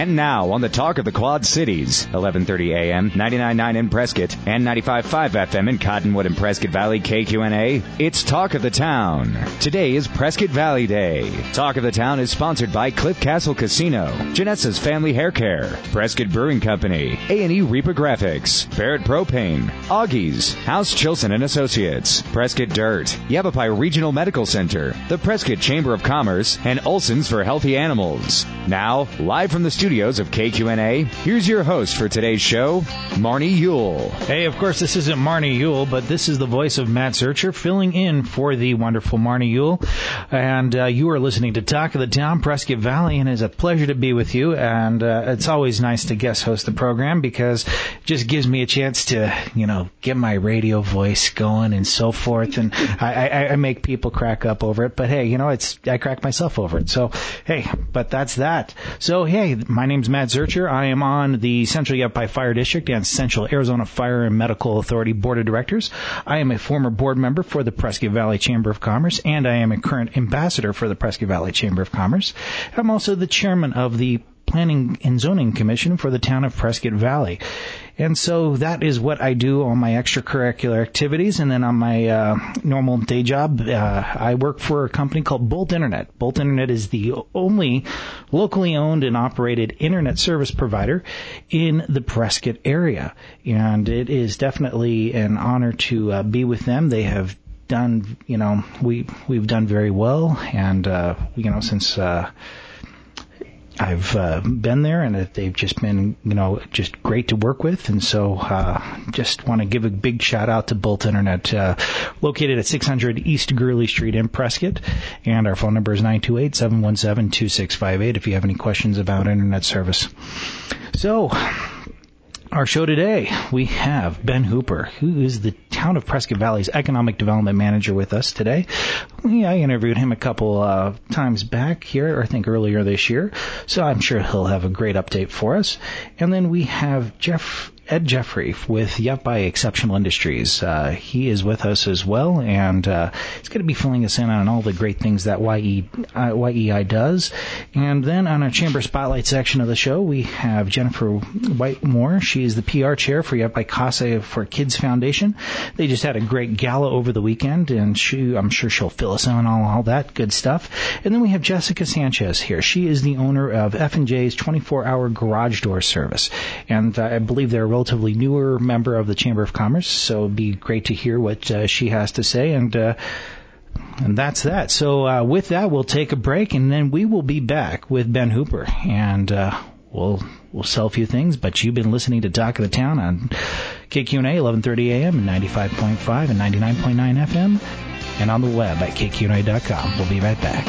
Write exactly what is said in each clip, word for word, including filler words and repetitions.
And now on the Talk of the Quad Cities, eleven thirty a.m., ninety-nine point nine in Prescott, and ninety-five point five F M in Cottonwood and Prescott Valley K Q N A, it's Talk of the Town. Today is Prescott Valley Day. Talk of the Town is sponsored by Cliff Castle Casino, Janessa's Family Hair Care, Prescott Brewing Company, A and E Reaper Graphics, Barrett Propane, Augie's, House Chilson and Associates, Prescott Dirt, Yavapai Regional Medical Center, the Prescott Chamber of Commerce, and Olson's for Healthy Animals. Now, live from the studios of K Q N A, here's your host for today's show, Marnie Yule. Hey, of course, this isn't Marnie Yule, but this is the voice of Matt Searcher filling in for the wonderful Marnie Yule. And uh, you are listening to Talk of the Town, Prescott Valley, and it's a pleasure to be with you. And uh, it's always nice to guest host the program because it just gives me a chance to, you know, get my radio voice going and so forth. And I, I, I make people crack up over it. But hey, you know, it's I crack myself over it. So, hey, but that's that. So, hey, my name's Matt Zurcher. I am on the Central Yavapai Fire District and Central Arizona Fire and Medical Authority Board of Directors. I am a former board member for the Prescott Valley Chamber of Commerce, and I am a current ambassador for the Prescott Valley Chamber of Commerce. I'm also the chairman of the Planning and Zoning Commission for the town of Prescott Valley. And so that is what I do on my extracurricular activities. And then on my uh, normal day job, uh, I work for a company called Bolt Internet. Bolt Internet is the only locally owned and operated internet service provider in the Prescott area. And it is definitely an honor to uh, be with them. They have done, you know, we, we've done very well. And, uh, you know, since... Uh, I've uh, been there, and they've just been, you know, just great to work with. And so uh, just want to give a big shout-out to Bolt Internet, uh, located at six hundred East Gurley Street in Prescott. And our phone number is nine two eight, seven one seven, two six five eight if you have any questions about internet service. So... our show today, we have Ben Hooper, who is the town of Prescott Valley's economic development manager with us today. Yeah, I interviewed him a couple uh, times back here, I think earlier this year, so I'm sure he'll have a great update for us. And then we have Jeff... Ed Jeffrey with Yavapai Exceptional Industries. Uh, he is with us as well, and uh, he's going to be filling us in on all the great things that Y E, uh, Y E I does. And then on our Chamber Spotlight section of the show, we have Jennifer Whitemore. She is the P R chair for Yavapai Casa for Kids Foundation. They just had a great gala over the weekend, and she, I'm sure she'll fill us in on all, all that good stuff. And then we have Jessica Sanchez here. She is the owner of F and J's twenty-four hour garage door service, and uh, I believe they're a relatively newer member of the Chamber of Commerce, so it'd be great to hear what uh, she has to say, and uh, and that's that. So uh, with that, we'll take a break, and then we will be back with Ben Hooper, and uh, we'll we'll sell a few things. But you've been listening to Talk of the Town on K Q N A, eleven thirty a.m. and ninety-five point five and ninety-nine point nine F M, and on the web at K Q N A dot com. We'll be right back.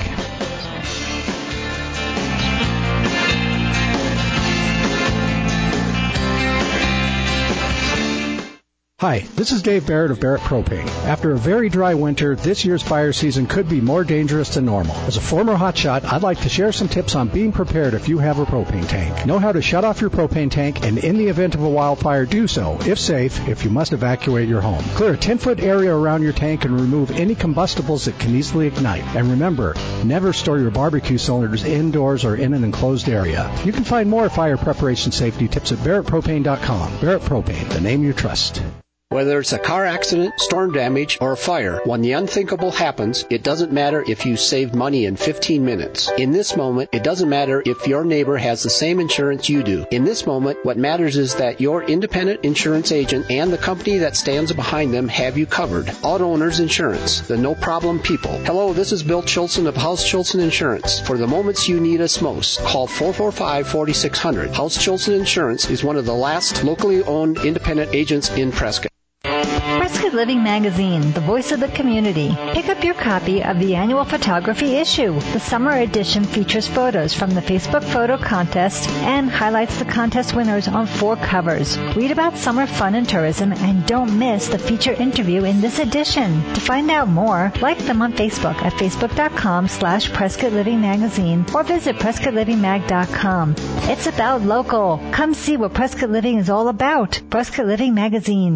Hi, this is Dave Barrett of Barrett Propane. After a very dry winter, this year's fire season could be more dangerous than normal. As a former hotshot, I'd like to share some tips on being prepared if you have a propane tank. Know how to shut off your propane tank, and in the event of a wildfire, do so, if safe, if you must evacuate your home. Clear a ten-foot area around your tank and remove any combustibles that can easily ignite. And remember, never store your barbecue cylinders indoors or in an enclosed area. You can find more fire preparation safety tips at Barrett Propane dot com. Barrett Propane, the name you trust. Whether it's a car accident, storm damage, or a fire, when the unthinkable happens, it doesn't matter if you saved money in fifteen minutes. In this moment, it doesn't matter if your neighbor has the same insurance you do. In this moment, what matters is that your independent insurance agent and the company that stands behind them have you covered. Auto Owners Insurance, the no-problem people. Hello, this is Bill Chilson of House Chilson Insurance. For the moments you need us most, call four four five, four six zero zero. House Chilson Insurance is one of the last locally owned independent agents in Prescott. Prescott Living Magazine, the voice of the community. Pick up your copy of the annual photography issue. The summer edition features photos from the Facebook photo contest and highlights the contest winners on four covers. Read about summer fun and tourism, and don't miss the feature interview in this edition. To find out more, like them on Facebook at facebook.com slash Prescott Living Magazine or visit prescott living mag dot com. It's about local. Come see what Prescott Living is all about. Prescott Living Magazine.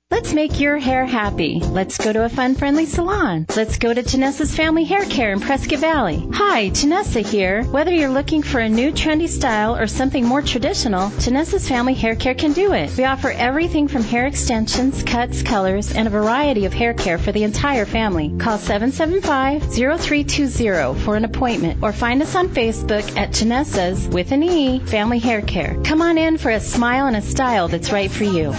Let's make your hair happy. Let's go to a fun, friendly salon. Let's go to Tanessa's Family Hair Care in Prescott Valley. Hi, Tanessa here. Whether you're looking for a new trendy style or something more traditional, Tanessa's Family Hair Care can do it. We offer everything from hair extensions, cuts, colors, and a variety of hair care for the entire family. Call seven seven five, zero three two zero for an appointment or find us on Facebook at Tanessa's, with an E, Family Hair Care. Come on in for a smile and a style that's right for you.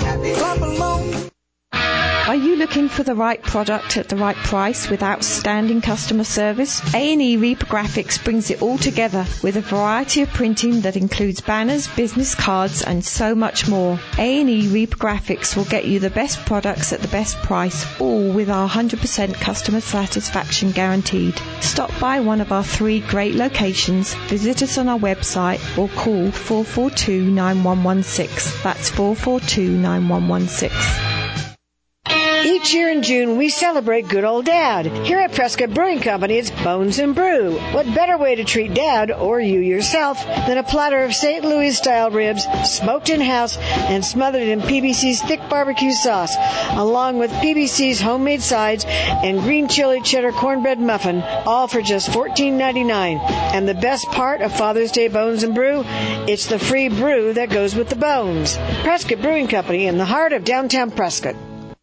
Are you looking for the right product at the right price with outstanding customer service? A and E Reprographics brings it all together with a variety of printing that includes banners, business cards, and so much more. A and E Reprographics will get you the best products at the best price, all with our one hundred percent customer satisfaction guaranteed. Stop by one of our three great locations, visit us on our website, or call four four two, nine one one six. That's four four two, nine one one six. Each year in June, we celebrate good old Dad. Here at Prescott Brewing Company, it's Bones and Brew. What better way to treat Dad, or you yourself, than a platter of Saint Louis-style ribs, smoked in-house and smothered in P B C's thick barbecue sauce, along with P B C's homemade sides and green chili cheddar cornbread muffin, all for just fourteen ninety-nine. And the best part of Father's Day Bones and Brew, it's the free brew that goes with the bones. Prescott Brewing Company in the heart of downtown Prescott.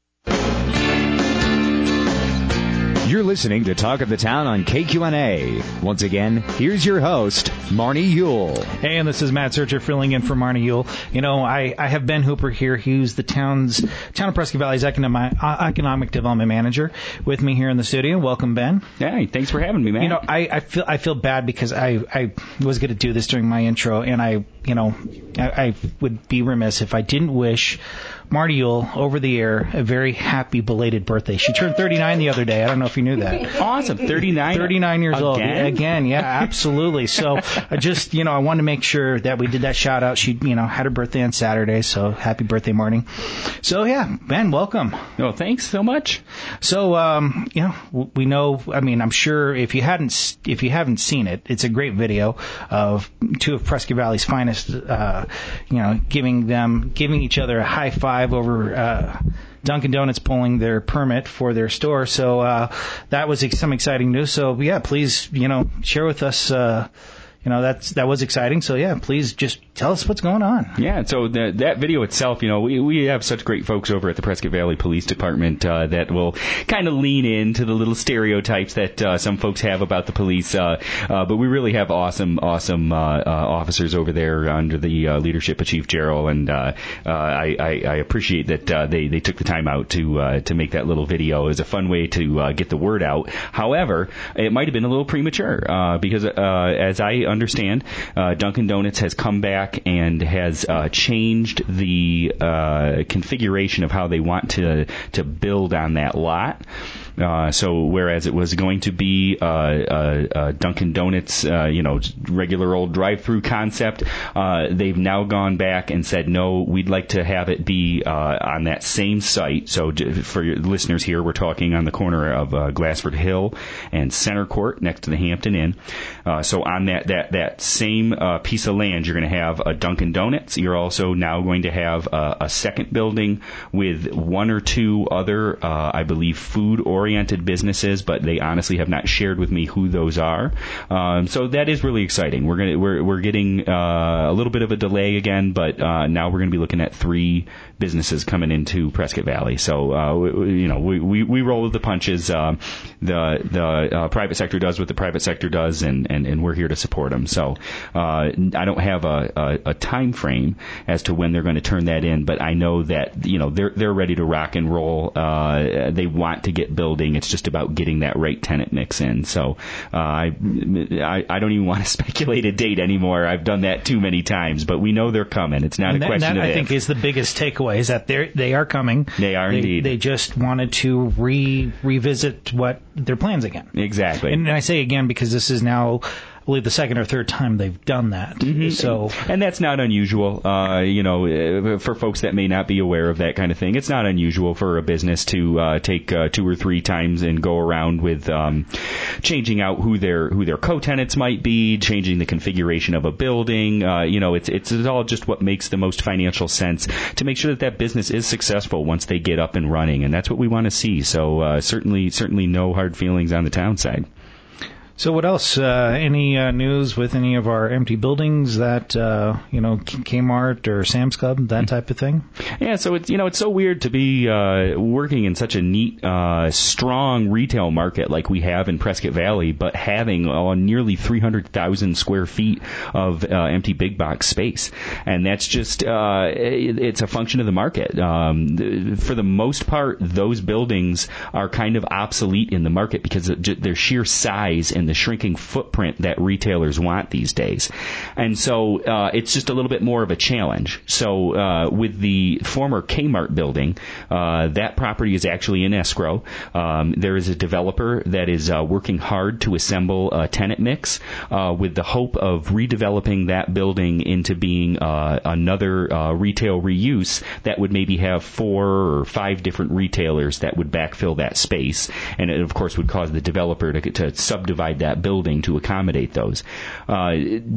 You're listening to Talk of the Town on K Q N A. Once again, here's your host, Marnie Yule. Hey, and this is Matt Searcher filling in for Marnie Yule. You know, I, I have Ben Hooper here. He's the town's Town of Prescott Valley's economic, uh, economic development manager with me here in the studio. Welcome, Ben. Hey, thanks for having me, man. You know, I, I feel I feel bad because I, I was going to do this during my intro, and I, you know, I, I would be remiss if I didn't wish Marnie Yule over the air a very happy belated birthday. She turned thirty-nine the other day. I don't know if you knew that. Awesome. thirty-nine? thirty-nine years Again? old. Again, yeah, absolutely. So I just, you know, I wanted to make sure that we did that shout out. She, you know, had her birthday on Saturday, so happy birthday, Marnie. So yeah, Ben, welcome. Oh, thanks so much. So, um, you know, we know, I mean, I'm sure if you hadn't, if you haven't seen it, it's a great video of two of Prescott Valley's finest, uh, you know, giving them, giving each other a high five over, uh, Dunkin' Donuts pulling their permit for their store. So, uh, that was some exciting news. So yeah, please, you know, share with us, uh, you know, that's, that was exciting. So yeah, please just tell us what's going on. Yeah, so the, that video itself, you know, we, we have such great folks over at the Prescott Valley Police Department uh, that will kind of lean into the little stereotypes that uh, some folks have about the police. Uh, uh, but we really have awesome, awesome uh, uh, officers over there under the uh, leadership of Chief Gerald, and uh, uh, I, I, I appreciate that uh, they, they took the time out to uh, to make that little video. It was a fun way to uh, get the word out. However, it might have been a little premature uh, because, uh, as I understand, uh, Dunkin' Donuts has come back and has uh, changed the uh, configuration of how they want to to build on that lot. Uh, so whereas it was going to be uh, uh, uh, Dunkin' Donuts, uh, you know, regular old drive-through concept, uh, they've now gone back and said, no, we'd like to have it be uh, on that same site. So for your listeners here, we're talking on the corner of uh, Glassford Hill and Center Court next to the Hampton Inn. Uh, so on that, that, that same uh, piece of land, you're going to have a Dunkin' Donuts. You're also now going to have a, a second building with one or two other, uh, I believe, food-oriented oriented businesses, but they honestly have not shared with me who those are. Um, so that is really exciting. We're gonna we're we're getting uh, a little bit of a delay again, but uh, now we're going to be looking at three businesses coming into Prescott Valley. So uh, we, you know we, we, we roll with the punches. Uh, the the uh, private sector does what the private sector does, and, and, and we're here to support them. So uh, I don't have a, a, a time frame as to when they're going to turn that in, but I know that you know they're they're ready to rock and roll. Uh, they want to get building. It's just about getting that right tenant mix in. So uh, I, I I don't even want to speculate a date anymore. I've done that too many times, but we know they're coming. It's not and a that, question that, of I if. think is the biggest takeaway is that they they are coming. They are they, indeed. They just wanted to re revisit what their plans again. Exactly. And I say again because this is now, I believe, the second or third time they've done that. Mm-hmm. So, and that's not unusual. Uh, you know, for folks that may not be aware of that kind of thing, it's not unusual for a business to uh, take uh, two or three times and go around with um, changing out who their who their co-tenants might be, changing the configuration of a building. Uh, you know, it's it's all just what makes the most financial sense to make sure that that business is successful once they get up and running, and that's what we want to see. So uh, certainly certainly no hard feelings on the town side. So what else? Uh, any uh, news with any of our empty buildings that, uh, you know, Kmart or Sam's Club, that type of thing? Yeah, so it's, you know, it's so weird to be uh, working in such a neat, uh, strong retail market like we have in Prescott Valley, but having uh, nearly three hundred thousand square feet of uh, empty big box space. And that's just, uh, it, it's a function of the market. Um, for the most part, those buildings are kind of obsolete in the market because of their sheer size and the shrinking footprint that retailers want these days. And so uh, it's just a little bit more of a challenge. So uh, with the former Kmart building, uh, that property is actually in escrow. Um, there is a developer that is uh, working hard to assemble a tenant mix uh, with the hope of redeveloping that building into being uh, another uh, retail reuse that would maybe have four or five different retailers that would backfill that space. And it, of course, would cause the developer to, to subdivide that building to accommodate those. Uh,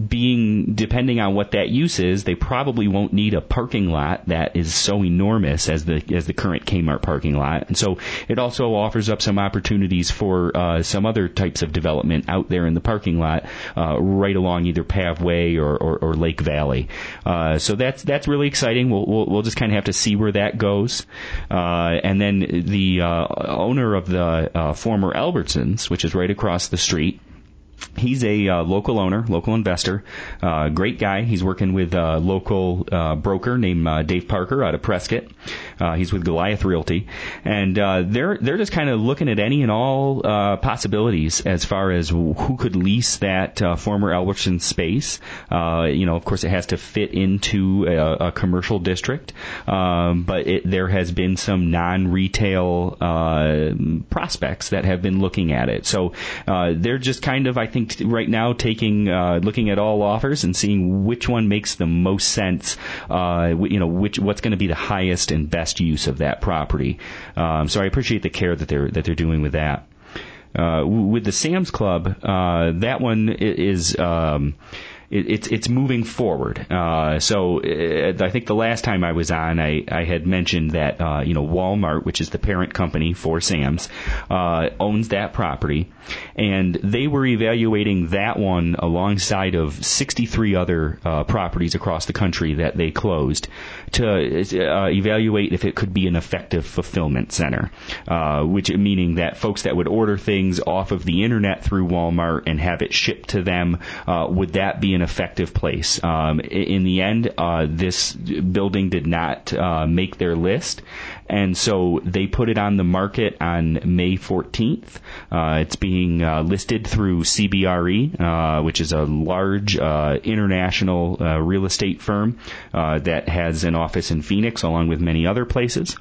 being depending on what that use is, they probably won't need a parking lot that is so enormous as the as the current Kmart parking lot, and so it also offers up some opportunities for uh, some other types of development out there in the parking lot, uh, right along either Pavway or, or, or Lake Valley. Uh, so that's that's really exciting. We'll we'll, we'll just kind of have to see where that goes, uh, and then the uh, owner of the uh, former Albertsons, which is right across the street. He's a uh, local owner, local investor, uh, great guy. He's working with a local uh, broker named uh, Dave Parker out of Prescott. Uh, he's with Goliath Realty, and uh, they're they're just kind of looking at any and all uh, possibilities as far as who could lease that uh, former Albertson space. Uh, you know, of course, it has to fit into a, a commercial district, um, but it, there has been some non-retail uh, prospects that have been looking at it. So uh, they're just kind of, I think, right now taking uh, looking at all offers and seeing which one makes the most sense. Uh, you know, which what's going to be the highest and best use of that property. Um, so I appreciate the care that they're that they're doing with that. Uh, with the Sam's Club, uh, that one is. Um, It's it's moving forward. Uh, so uh, I think the last time I was on, I, I had mentioned that uh, you know Walmart, which is the parent company for Sam's, uh, owns that property, and they were evaluating that one alongside of sixty-three other uh, properties across the country that they closed to uh, evaluate if it could be an effective fulfillment center, uh, which meaning that folks that would order things off of the internet through Walmart and have it shipped to them, uh, would that be an effective place? Um, in the end, uh, this building did not uh, make their list, and so they put it on the market on May fourteenth. Uh, it's being uh, listed through C B R E, uh, which is a large uh, international uh, real estate firm uh, that has an office in Phoenix, along with many other places.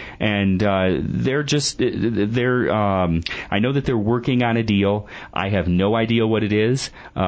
And uh, they're just, they're, um, I know that they're working on a deal. I have no idea what it is. Uh,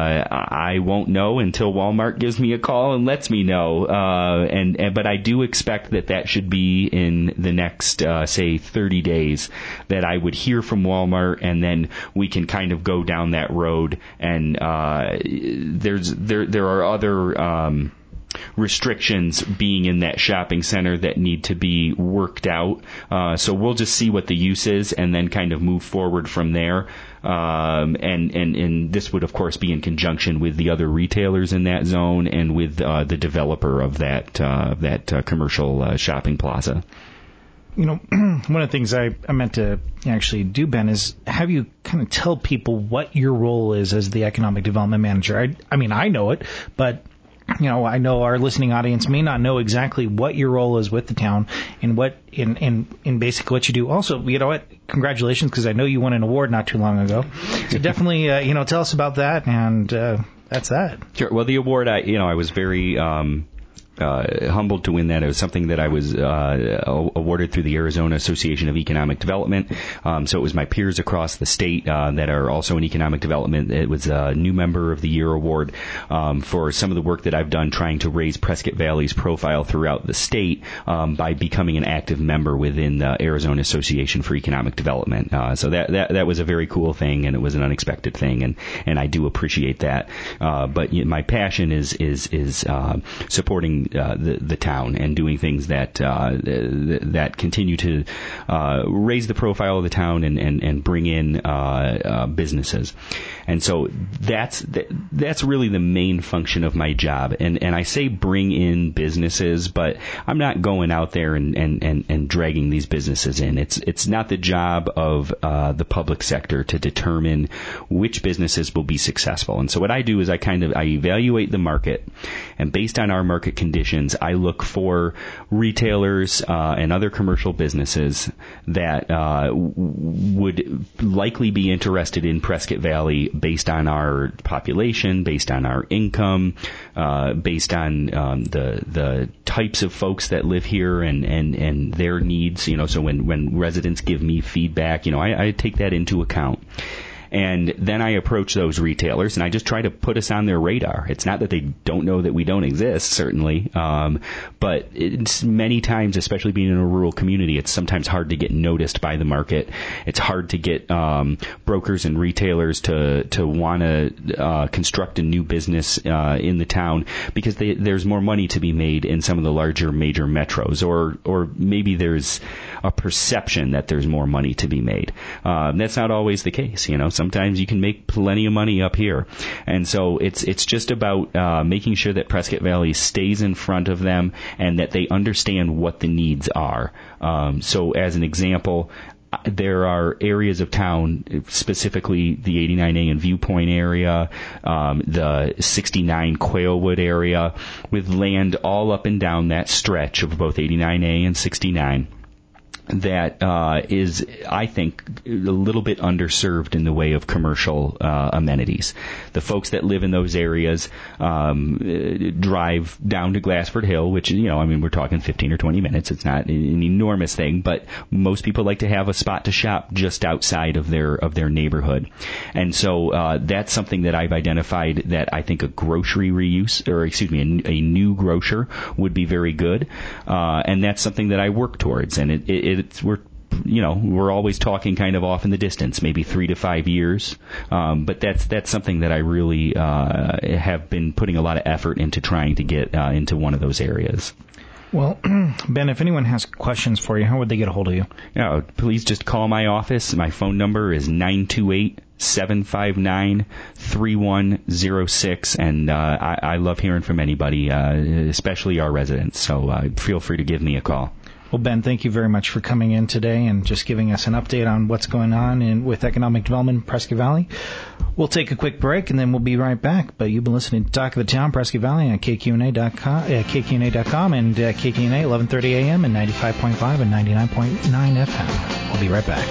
I won't know until Walmart gives me a call and lets me know. Uh, and, and but I do expect that that should be in the next, uh, say, thirty days, that I would hear from Walmart, and then we can kind of go down that road. And uh, there's there there are other. Um, restrictions being in that shopping center that need to be worked out. Uh, so we'll just see what the use is and then kind of move forward from there. Um, and, and, and this would, of course, be in conjunction with the other retailers in that zone and with uh, the developer of that, uh, that uh, commercial uh, shopping plaza. You know, one of the things I, I meant to actually do, Ben, is have you kind of tell people what your role is as the economic development manager. I, I mean, I know it, but you know, I know our listening audience may not know exactly what your role is with the town and what in in, in basically what you do. Also, you know what? Congratulations, because I know you won an award not too long ago. So definitely, uh, you know, tell us about that, and uh, that's that. Sure. Well, the award, I you know, I was very. Um uh, humbled to win that. It was something that I was uh, awarded through the Arizona Association of Economic Development. Um, so it was my peers across the state uh, that are also in economic development. It was a New Member of the Year award um, for some of the work that I've done trying to raise Prescott Valley's profile throughout the state um, by becoming an active member within the Arizona Association for Economic Development. Uh, so that, that that was a very cool thing, and it was an unexpected thing, and, and I do appreciate that. Uh, but you know, my passion is is is uh, supporting uh, the the town and doing things that uh, that continue to uh, raise the profile of the town and and, and bring in uh, uh, businesses. And so that's that's really the main function of my job. And and I say bring in businesses, but I'm not going out there and, and, and, and dragging these businesses in. It's it's not the job of uh, the public sector to determine which businesses will be successful. And so what I do is I kind of I evaluate the market, and based on our market conditions, I look for retailers uh, and other commercial businesses that uh, w- would likely be interested in Prescott Valley based on our population, based on our income, uh, based on um, the the types of folks that live here and, and, and their needs. You know, so when, when residents give me feedback, you know, I, I take that into account. And then I approach those retailers, and I just try to put us on their radar. It's not that they don't know that we don't exist, certainly, um, but it's many times, especially being in a rural community, it's sometimes hard to get noticed by the market. It's hard to get um, brokers and retailers to to want to uh, construct a new business uh, in the town because they, there's more money to be made in some of the larger major metros, or or maybe there's a perception that there's more money to be made. Uh, that's not always the case, you know. Sometimes you can make plenty of money up here. And so it's it's just about uh, making sure that Prescott Valley stays in front of them and that they understand what the needs are. Um, so as an example, there are areas of town, specifically the eighty-nine A and Viewpoint area, um, the sixty-nine Quailwood area, with land all up and down that stretch of both eighty-nine A and sixty-nine. That uh, is, I think, a little bit underserved in the way of commercial uh, amenities. The folks that live in those areas um, drive down to Glassford Hill, which, you know, I mean, we're talking fifteen or twenty minutes. It's not an enormous thing, but most people like to have a spot to shop just outside of their of their neighborhood. And so uh, that's something that I've identified that I think a grocery reuse, or excuse me, a, a new grocer would be very good. Uh, and that's something that I work towards. And it, it It's, we're, you know, we're always talking kind of off in the distance, maybe three to five years. Um, but that's that's something that I really uh, have been putting a lot of effort into trying to get uh, into one of those areas. Well, Ben, if anyone has questions for you, how would they get a hold of you? Yeah, please just call my office. My phone number is nine two eight, seven five nine, three one zero six, and uh, I, I love hearing from anybody, uh, especially our residents. So uh, feel free to give me a call. Well, Ben, thank you very much for coming in today and just giving us an update on what's going on in, with economic development in Prescott Valley. We'll take a quick break, and then we'll be right back. But you've been listening to Talk of the Town, Prescott Valley, on K Q N A dot com, uh, K Q N A dot com and uh, K Q N A eleven thirty A M and ninety-five point five and ninety-nine point nine F M. We'll be right back.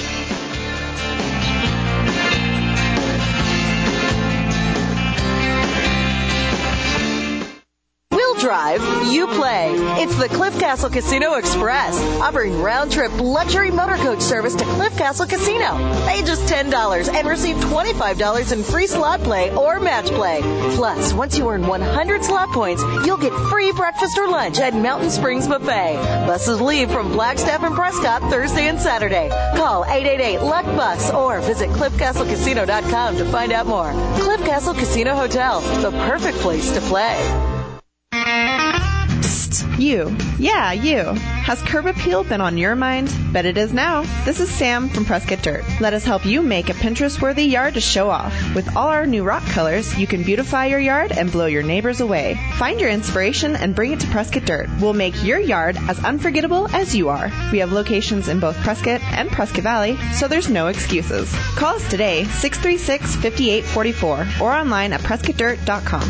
Drive, you play. It's the Cliff Castle Casino Express, offering round-trip luxury motor coach service to Cliff Castle Casino. Pay just ten dollars and receive twenty-five dollars in free slot play or match play. Plus, once you earn one hundred slot points, you'll get free breakfast or lunch at Mountain Springs Buffet. Buses leave from Flagstaff and Prescott Thursday and Saturday. Call eight eight eight, L U C K, B U S or visit cliff castle casino dot com to find out more. Cliff Castle Casino Hotel, the perfect place to play. Psst, you. Yeah, you. Has curb appeal been on your mind? Bet it is now. This is Sam from Prescott Dirt. Let us help you make a Pinterest-worthy yard to show off. With all our new rock colors, you can beautify your yard and blow your neighbors away. Find your inspiration and bring it to Prescott Dirt. We'll make your yard as unforgettable as you are. We have locations in both Prescott and Prescott Valley, so there's no excuses. Call us today, six three six, five eight four four, or online at prescott dirt dot com.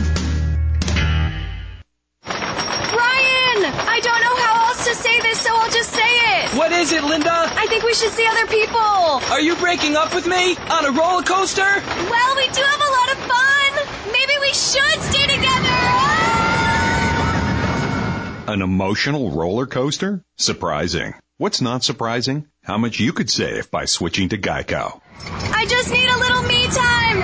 I don't know how else to say this, so I'll just say it. What is it, Linda? I think we should see other people. Are you breaking up with me? On a roller coaster? Well, we do have a lot of fun. Maybe we should stay together. An emotional roller coaster? Surprising. What's not surprising? How much you could save by switching to Geico. I just need a little me time.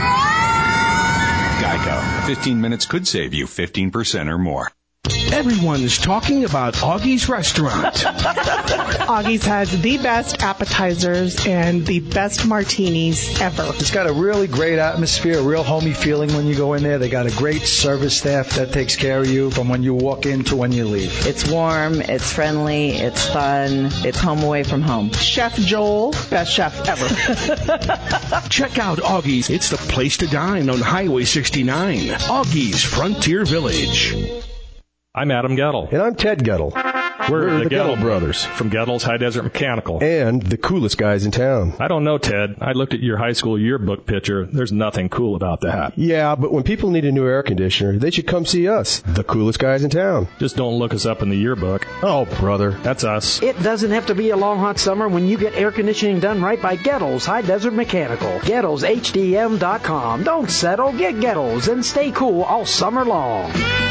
Geico. fifteen minutes could save you fifteen percent or more. Everyone is talking about Augie's Restaurant. Augie's has the best appetizers and the best martinis ever. It's got a really great atmosphere, a real homey feeling when you go in there. They got a great service staff that takes care of you from when you walk in to when you leave. It's warm, it's friendly, it's fun, it's home away from home. Chef Joel, best chef ever. Check out Augie's. It's the place to dine on Highway sixty-nine. Augie's Frontier Village. I'm Adam Gettle. And I'm Ted Gettle. We're, We're the, the Gettle Gettle brothers from Gettle's High Desert Mechanical. And the coolest guys in town. I don't know, Ted. I looked at your high school yearbook picture. There's nothing cool about that. Yeah, but when people need a new air conditioner, they should come see us, the coolest guys in town. Just don't look us up in the yearbook. Oh, brother. That's us. It doesn't have to be a long, hot summer when you get air conditioning done right by Gettle's High Desert Mechanical. Gettles H D M dot com. Don't settle. Get Gettle's and stay cool all summer long.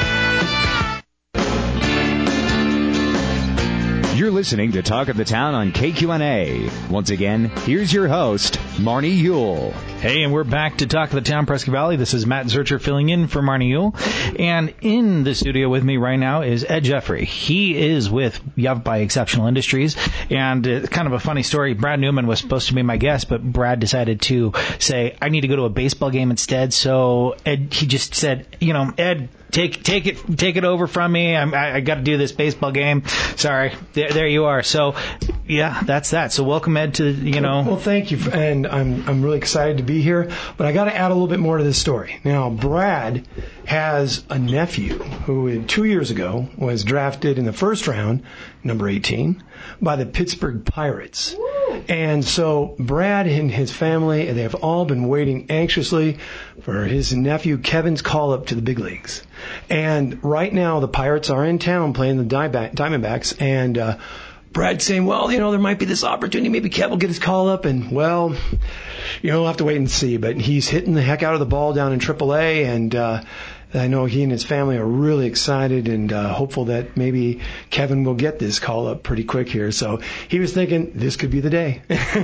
You're listening to Talk of the Town on K Q N A. Once again, here's your host, Marnie Yule. Hey, and we're back to Talk of the Town, Prescott Valley. This is Matt Zurcher filling in for Marnie Yule. And in the studio with me right now is Ed Jeffrey. He is with Yavpai Exceptional Industries. And uh, kind of a funny story. Brad Newman was supposed to be my guest, but Brad decided to say, I need to go to a baseball game instead. So Ed, he just said, you know, Ed, Take take it take it over from me. I'm, I, I got to do this baseball game. Sorry, there, there you are. So, yeah, that's that. So, welcome Ed to you know. Well, thank you, and I'm I'm really excited to be here. But I got to add a little bit more to this story. Now, Brad has a nephew who two years ago was drafted in the first round, number eighteen, by the Pittsburgh Pirates. And so Brad and his family, they have all been waiting anxiously for his nephew Kevin's call up to the big leagues. And right now the Pirates are in town playing the Diamondbacks, and uh, Brad's saying, well, you know, there might be this opportunity. Maybe Kev will get his call up, and, well, you know, we'll have to wait and see. But he's hitting the heck out of the ball down in triple A, and uh, I know he and his family are really excited and uh, hopeful that maybe Kevin will get this call up pretty quick here. So he was thinking this could be the day.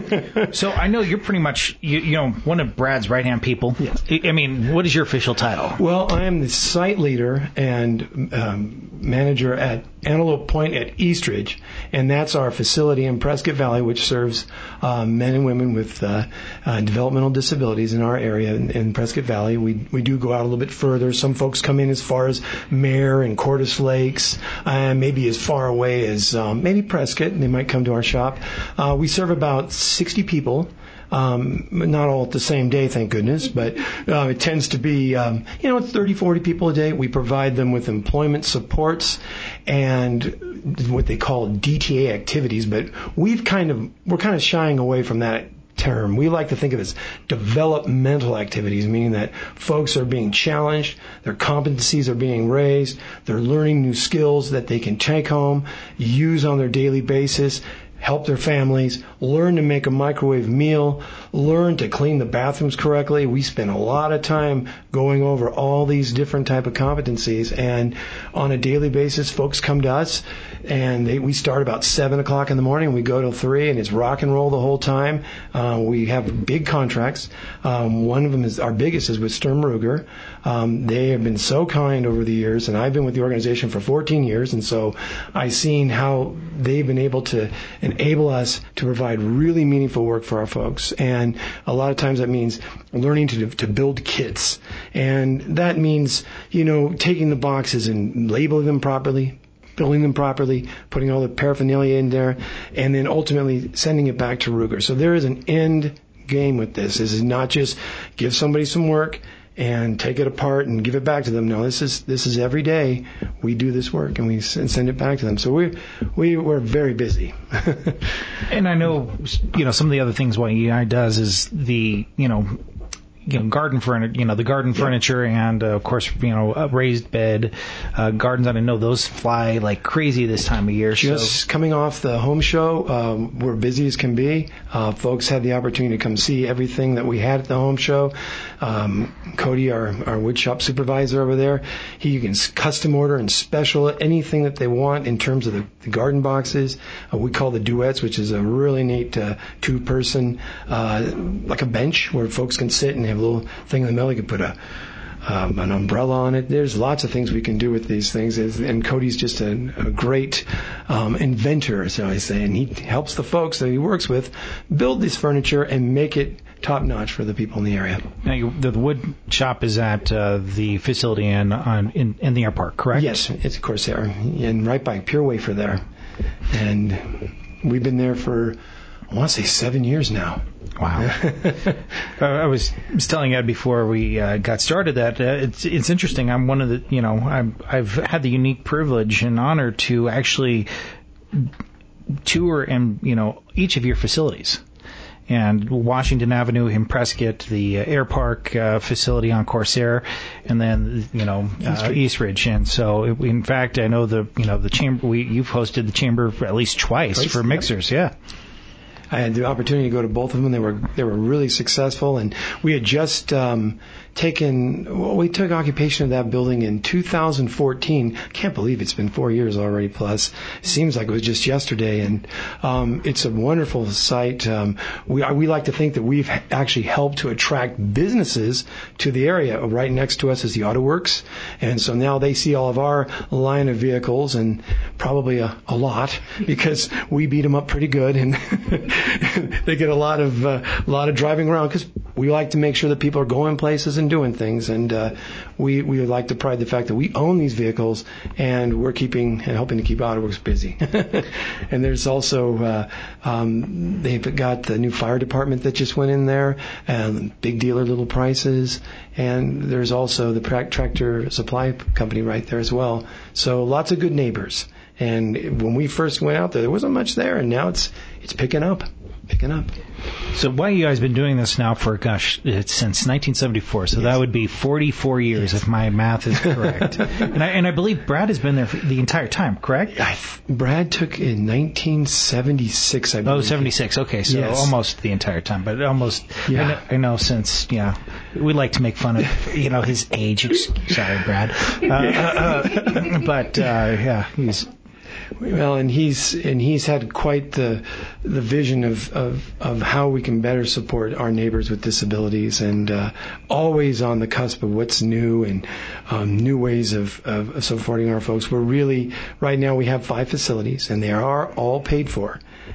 So I know you're pretty much, you, you know, one of Brad's right-hand people. Yes. I mean, what is your official title? Well, I am the site leader and um, manager at Antelope Point at Eastridge, and that's our facility in Prescott Valley, which serves uh, men and women with uh, uh, developmental disabilities in our area in, in Prescott Valley. We we do go out a little bit further. Some folks come in as far as Mare and Cordes Lakes, uh, maybe as far away as um, maybe Prescott, and they might come to our shop. Uh, we serve about sixty people. Um, not all at the same day, thank goodness, but uh, it tends to be, um, you know, thirty, forty people a day. We provide them with employment supports and what they call D T A activities, but we've kind of, we're kind of shying away from that term. We like to think of it as developmental activities, meaning that folks are being challenged, their competencies are being raised, they're learning new skills that they can take home, use on their daily basis, help their families, learn to make a microwave meal, learn to clean the bathrooms correctly. We spend a lot of time going over all these different type of competencies, and on a daily basis, folks come to us, and they, we start about seven o'clock in the morning. We go till three, and it's rock and roll the whole time. Uh, we have big contracts. Um, one of them is our biggest is with Sturm Ruger. Um, they have been so kind over the years, and I've been with the organization for fourteen years, and so I've seen how they've been able to enable us to provide really meaningful work for our folks. And a lot of times that means learning to to build kits, and that means, you know, taking the boxes and labeling them properly, building them properly, putting all the paraphernalia in there, and then ultimately sending it back to Ruger. So there is an end game with this. This is not just give somebody some work and take it apart and give it back to them. No, this is this is every day we do this work and we send it back to them. So we we we're very busy. And I know, you know, some of the other things what E I does is the, you know, you know, garden furniture, you know, the garden furniture, and uh, of course, you know, a raised bed, uh, gardens. I know those fly like crazy this time of year. Just so. coming off the home show, um, we're busy as can be. Uh, folks had the opportunity to come see everything that we had at the home show. Um, Cody, our, our wood shop supervisor over there, he can custom order and special anything that they want in terms of the, the garden boxes. Uh, we call the duets, which is a really neat uh, two-person, uh, like a bench where folks can sit and have a little thing in the middle. You can put a um, an umbrella on it. There's lots of things we can do with these things, and Cody's just a, a great um, inventor, so I say, and he helps the folks that he works with build this furniture and make it top notch for the people in the area. Now, you, the wood shop is at uh, the facility in, on, in in the airport, correct? Yes, it's of course there, and right by Pure Wafer there, and we've been there for, I want to say, seven years now. Wow. uh, I was, was telling Ed before we uh, got started that uh, it's it's interesting. I'm one of the, you know, I'm, I've had the unique privilege and honor to actually tour and, you know, each of your facilities. And Washington Avenue in Prescott, the uh, Air Park uh, facility on Corsair, and then, you know, uh, Eastridge. And so, it, in fact, I know the, you know, the chamber, we, you've hosted the chamber at least twice, twice for mixers, yep. yeah. I had the opportunity to go to both of them. They were they were really successful, and we had just um, taken well, we took occupation of that building in two thousand fourteen. Can't believe it's been four years already. Plus, seems like it was just yesterday, and um, it's a wonderful site. Um, we we like to think that we've actually helped to attract businesses to the area. Right next to us is the Auto Works, and so now they see all of our line of vehicles, and probably a, a lot because we beat them up pretty good and. They get a lot of uh, a lot of driving around because we like to make sure that people are going places and doing things, and uh, we we like to pride the fact that we own these vehicles and we're keeping and helping to keep AutoWorks busy. And there's also uh, um, they've got the new fire department that just went in there, and big dealer little prices, and there's also the tractor supply company right there as well. So lots of good neighbors. And when we first went out there, there wasn't much there, and now it's it's picking up, picking up. So why you guys been doing this now for, gosh, it's since nineteen seventy-four, so yes. That would be forty-four years yes. if my math is correct. and I and I believe Brad has been there for the entire time, correct? I, Brad took in nineteen seventy-six, I believe. Oh, seventy-six, okay, so yes. almost the entire time, but almost, yeah. I, know, I know since, yeah, we like to make fun of, you know, his age. Sorry, Brad. Uh, uh, but, uh, yeah, he's... Well, and he's and he's had quite the the vision of, of, of how we can better support our neighbors with disabilities, and uh, always on the cusp of what's new and um, new ways of, of supporting our folks. We're really right now we have five facilities, and they are all paid for.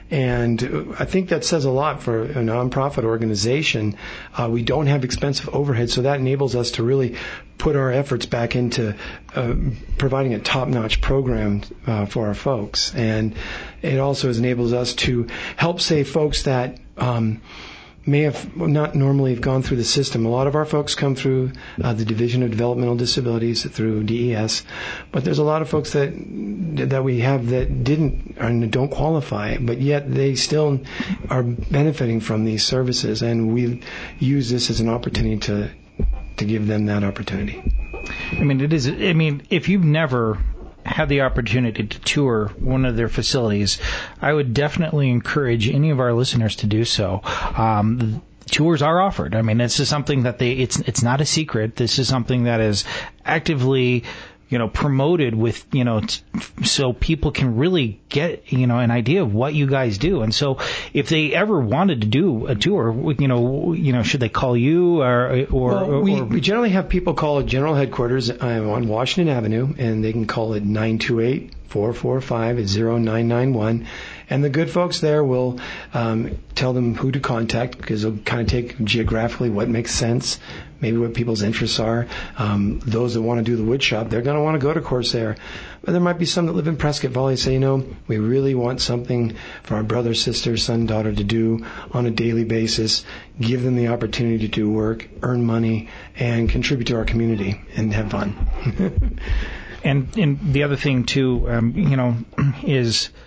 And I think that says a lot for a nonprofit organization. Uh, we don't have expensive overhead, so that enables us to really put our efforts back into uh, providing a top-notch program uh, for our folks. And it also enables us to help save folks that um, may have not normally have gone through the system. A lot of our folks come through uh, the Division of Developmental Disabilities through D E S, but there's a lot of folks that that we have that didn't and don't qualify, but yet they still are benefiting from these services, and we use this as an opportunity to to give them that opportunity. I mean, it is. I mean, if you've never had the opportunity to tour one of their facilities, I would definitely encourage any of our listeners to do so. Um, tours are offered. I mean, this is something that they, it's, it's not a secret. This is something that is actively, you know, promoted with, you know, t- so people can really get, you know, an idea of what you guys do. And so if they ever wanted to do a tour, you know, you know, should they call you or, or, well, we, or we generally have people call at general headquarters on Washington Avenue, and they can call it nine two eight, four four five, zero nine nine one. And the good folks there will um, tell them who to contact, because they'll kind of take geographically what makes sense, maybe what people's interests are. Um, those that want to do the wood shop, they're going to want to go to Corsair. But there might be some that live in Prescott Valley say, you know, we really want something for our brother, sister, son, daughter to do on a daily basis. Give them the opportunity to do work, earn money, and contribute to our community and have fun. and, and the other thing, too, um, you know, is...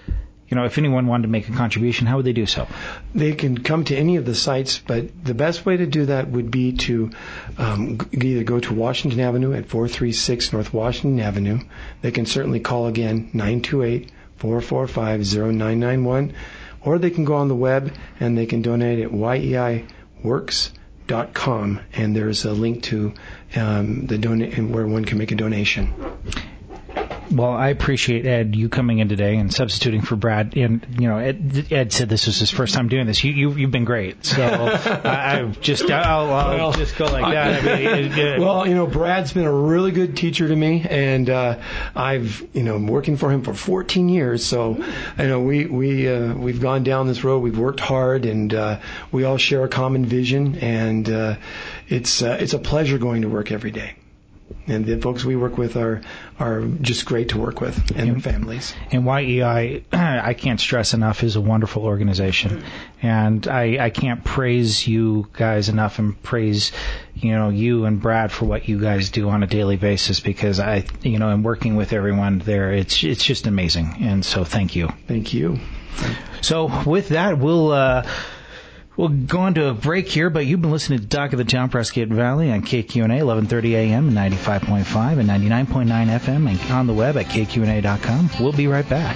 you know, if anyone wanted to make a contribution, how would they do so? They can come to any of the sites, but the best way to do that would be to um, either go to Washington Avenue at four three six North Washington Avenue. They can certainly call again, nine two eight, four four five, zero nine nine one, or they can go on the web and they can donate at y e i works dot com, and there's a link to um, the donate where one can make a donation. Well, I appreciate, Ed, you coming in today and substituting for Brad. And, you know, Ed, Ed said this was his first time doing this. You, you, you've been great. So I, I just, I'll, I'll well, just go like that. I mean, it, it, well, you know, Brad's been a really good teacher to me, and uh, I've, you know, I'm working for him for fourteen years. So, you know, we, we, uh, we've gone down this road. We've worked hard, and uh, we all share a common vision, and uh, it's, uh, it's a pleasure going to work every day. And the folks we work with are are just great to work with, and their families. And Y E I, I can't stress enough, is a wonderful organization. And I, I can't praise you guys enough and praise, you know, you and Brad for what you guys do on a daily basis, because I, you know, in working with everyone there, it's it's just amazing. And so thank you. Thank you. So with that, we'll... Uh, We'll go on to a break here, but you've been listening to Talk of the Town, Prescott Valley on K Q N A, eleven thirty a.m. and ninety-five point five and ninety-nine point nine F M, and on the web at K Q N A dot com. We'll be right back.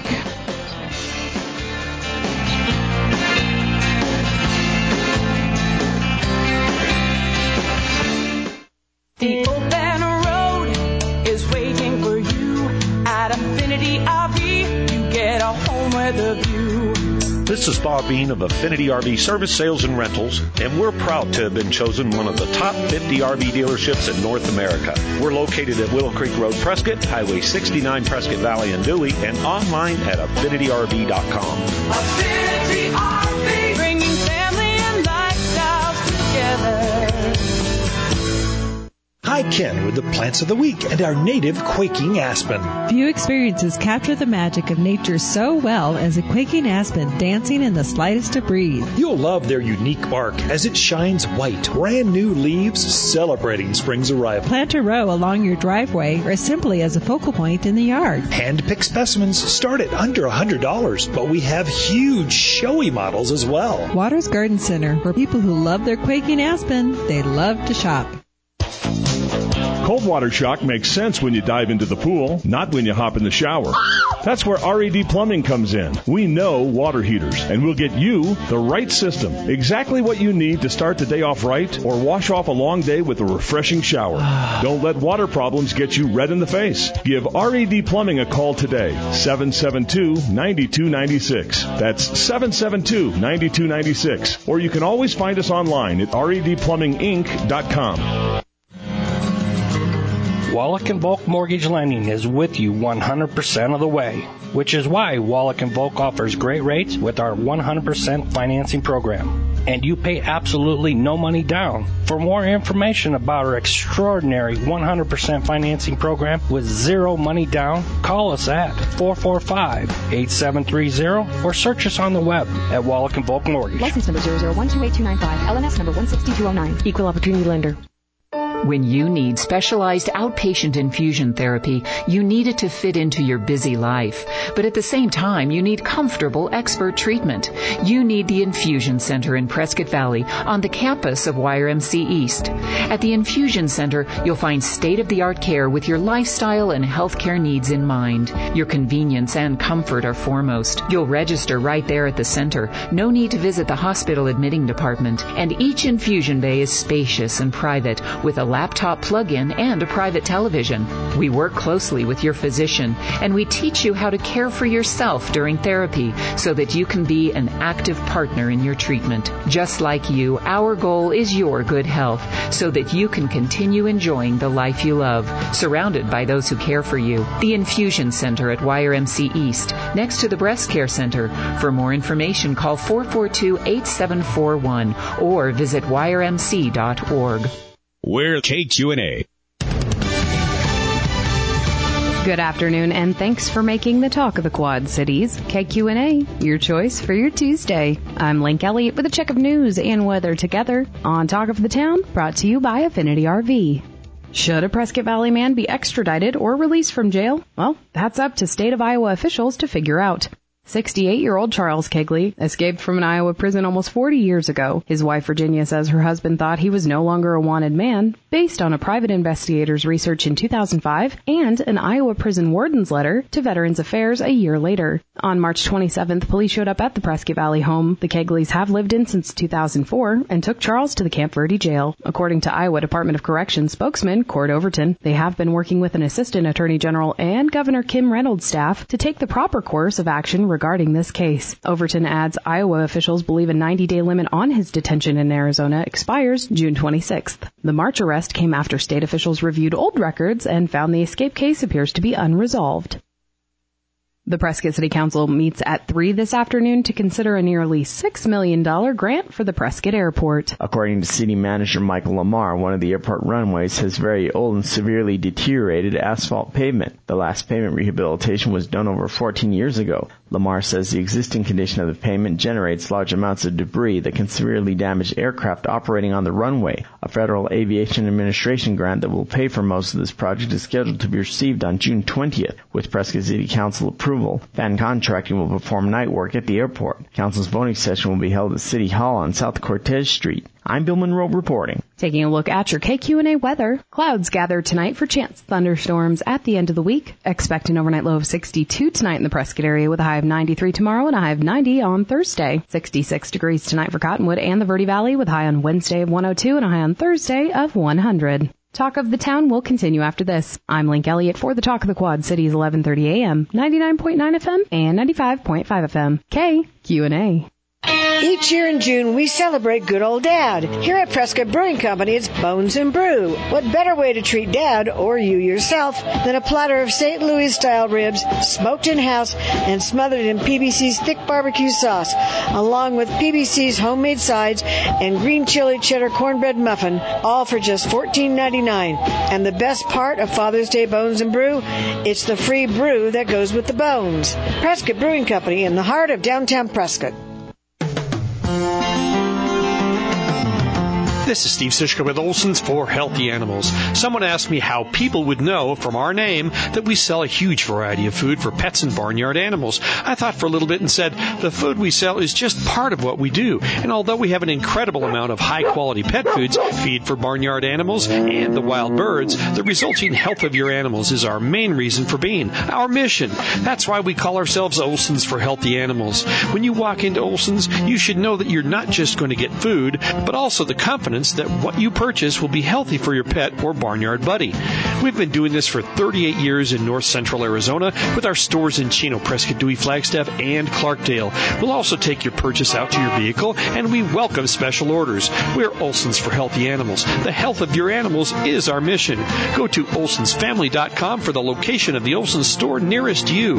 The open road is waiting for you at Affinity R V. You get a home with a view. This is Bob Bean of Affinity R V Service, Sales, and Rentals, and we're proud to have been chosen one of the top fifty R V dealerships in North America. We're located at Willow Creek Road, Prescott, Highway sixty-nine, Prescott Valley and Dewey, and online at affinity R V dot com. Affinity R V, bringing family and lifestyles together. Hi, Ken with the Plants of the Week and our native quaking aspen. Few experiences capture the magic of nature so well as a quaking aspen dancing in the slightest of breeze. You'll love their unique bark as it shines white, brand new leaves celebrating spring's arrival. Plant a row along your driveway or simply as a focal point in the yard. Hand-picked specimens start at under one hundred dollars, but we have huge showy models as well. Waters Garden Center, for people who love their quaking aspen, they love to shop. Cold water shock makes sense when you dive into the pool, not when you hop in the shower. That's where R E D Plumbing comes in. We know water heaters, and we'll get you the right system. Exactly what you need to start the day off right or wash off a long day with a refreshing shower. Don't let water problems get you red in the face. Give R E D Plumbing a call today, seven seven two, nine two nine six. That's seven seven two, nine two nine six. Or you can always find us online at R E D plumbing inc dot com. Wallach and Volk Mortgage Lending is with you one hundred percent of the way, which is why Wallach and Volk offers great rates with our one hundred percent financing program. And you pay absolutely no money down. For more information about our extraordinary one hundred percent financing program with zero money down, call us at four four five, eight seven three zero or search us on the web at Wallach and Volk Mortgage. License number zero zero one two eight two nine five, L N S number one six two zero nine. Equal Opportunity Lender. When you need specialized outpatient infusion therapy, you need it to fit into your busy life. But at the same time, you need comfortable expert treatment. You need the Infusion Center in Prescott Valley on the campus of Y R M C East. At the Infusion Center, you'll find state-of-the-art care with your lifestyle and healthcare needs in mind. Your convenience and comfort are foremost. You'll register right there at the center. No need to visit the hospital admitting department. And each infusion bay is spacious and private with a laptop plug-in and a private television. We work closely with your physician, and we teach you how to care for yourself during therapy so that you can be an active partner in your treatment. Just like you, our goal is your good health so that you can continue enjoying the life you love, surrounded by those who care for you. The Infusion Center at Y R M C East, next to the Breast Care Center. For more information, call four four two, eight seven four one or visit Y R M C dot org. We're K Q N A. Good afternoon, and thanks for making the talk of the Quad Cities, K Q N A, your choice for your Tuesday. I'm Link Elliott with a check of news and weather together on Talk of the Town, brought to you by Affinity R V. Should a Prescott Valley man be extradited or released from jail? Well, that's up to state of Iowa officials to figure out. sixty-eight-year-old Charles Kegley escaped from an Iowa prison almost forty years ago. His wife, Virginia, says her husband thought he was no longer a wanted man based on a private investigator's research in two thousand five and an Iowa prison warden's letter to Veterans Affairs a year later. On March twenty-seventh, police showed up at the Prescott Valley home the Kegleys have lived in since two thousand four and took Charles to the Camp Verde jail. According to Iowa Department of Corrections spokesman Cord Overton, they have been working with an assistant attorney general and Governor Kim Reynolds' staff to take the proper course of action regarding this case. Overton adds Iowa officials believe a ninety-day limit on his detention in Arizona expires June twenty-sixth. The March arrest came after state officials reviewed old records and found the escape case appears to be unresolved. The Prescott City Council meets at three this afternoon to consider a nearly six million dollars grant for the Prescott Airport. According to City Manager Michael Lamar, one of the airport runways has very old and severely deteriorated asphalt pavement. The last pavement rehabilitation was done over fourteen years ago. Lamar says the existing condition of the pavement generates large amounts of debris that can severely damage aircraft operating on the runway. A Federal Aviation Administration grant that will pay for most of this project is scheduled to be received on June twentieth. With Prescott City Council approval, Fan Contracting will perform night work at the airport. Council's voting session will be held at City Hall on South Cortez Street. I'm Bill Monroe reporting. Taking a look at your K Q and A weather. Clouds gather tonight for chance thunderstorms at the end of the week. Expect an overnight low of sixty-two tonight in the Prescott area with a high of ninety-three tomorrow and a high of ninety on Thursday. sixty-six degrees tonight for Cottonwood and the Verde Valley with a high on Wednesday of one oh two and a high on Thursday of one hundred. Talk of the Town will continue after this. I'm Link Elliott for the Talk of the Quad Cities, eleven thirty a.m., ninety-nine point nine F M and ninety-five point five F M. K Q and A. Each year in June, we celebrate good old Dad. Here at Prescott Brewing Company, it's Bones and Brew. What better way to treat Dad, or you yourself, than a platter of Saint Louis-style ribs, smoked in-house, and smothered in P B C's thick barbecue sauce, along with P B C's homemade sides and green chili cheddar cornbread muffin, all for just fourteen ninety-nine. And the best part of Father's Day Bones and Brew, it's the free brew that goes with the bones. Prescott Brewing Company in the heart of downtown Prescott. This is Steve Sischka with Olson's for Healthy Animals. Someone asked me how people would know from our name that we sell a huge variety of food for pets and barnyard animals. I thought for a little bit and said, the food we sell is just part of what we do. And although we have an incredible amount of high-quality pet foods, feed for barnyard animals and the wild birds, the resulting health of your animals is our main reason for being, our mission. That's why we call ourselves Olson's for Healthy Animals. When you walk into Olson's, you should know that you're not just going to get food, but also the confidence that what you purchase will be healthy for your pet or barnyard buddy. We've been doing this for thirty-eight years in north central Arizona with our stores in Chino, Prescott, Dewey, Flagstaff, and Clarkdale. We'll also take your purchase out to your vehicle, and we welcome special orders. We're Olson's for Healthy Animals. The health of your animals is our mission. Go to olsons family dot com for the location of the Olson's store nearest you.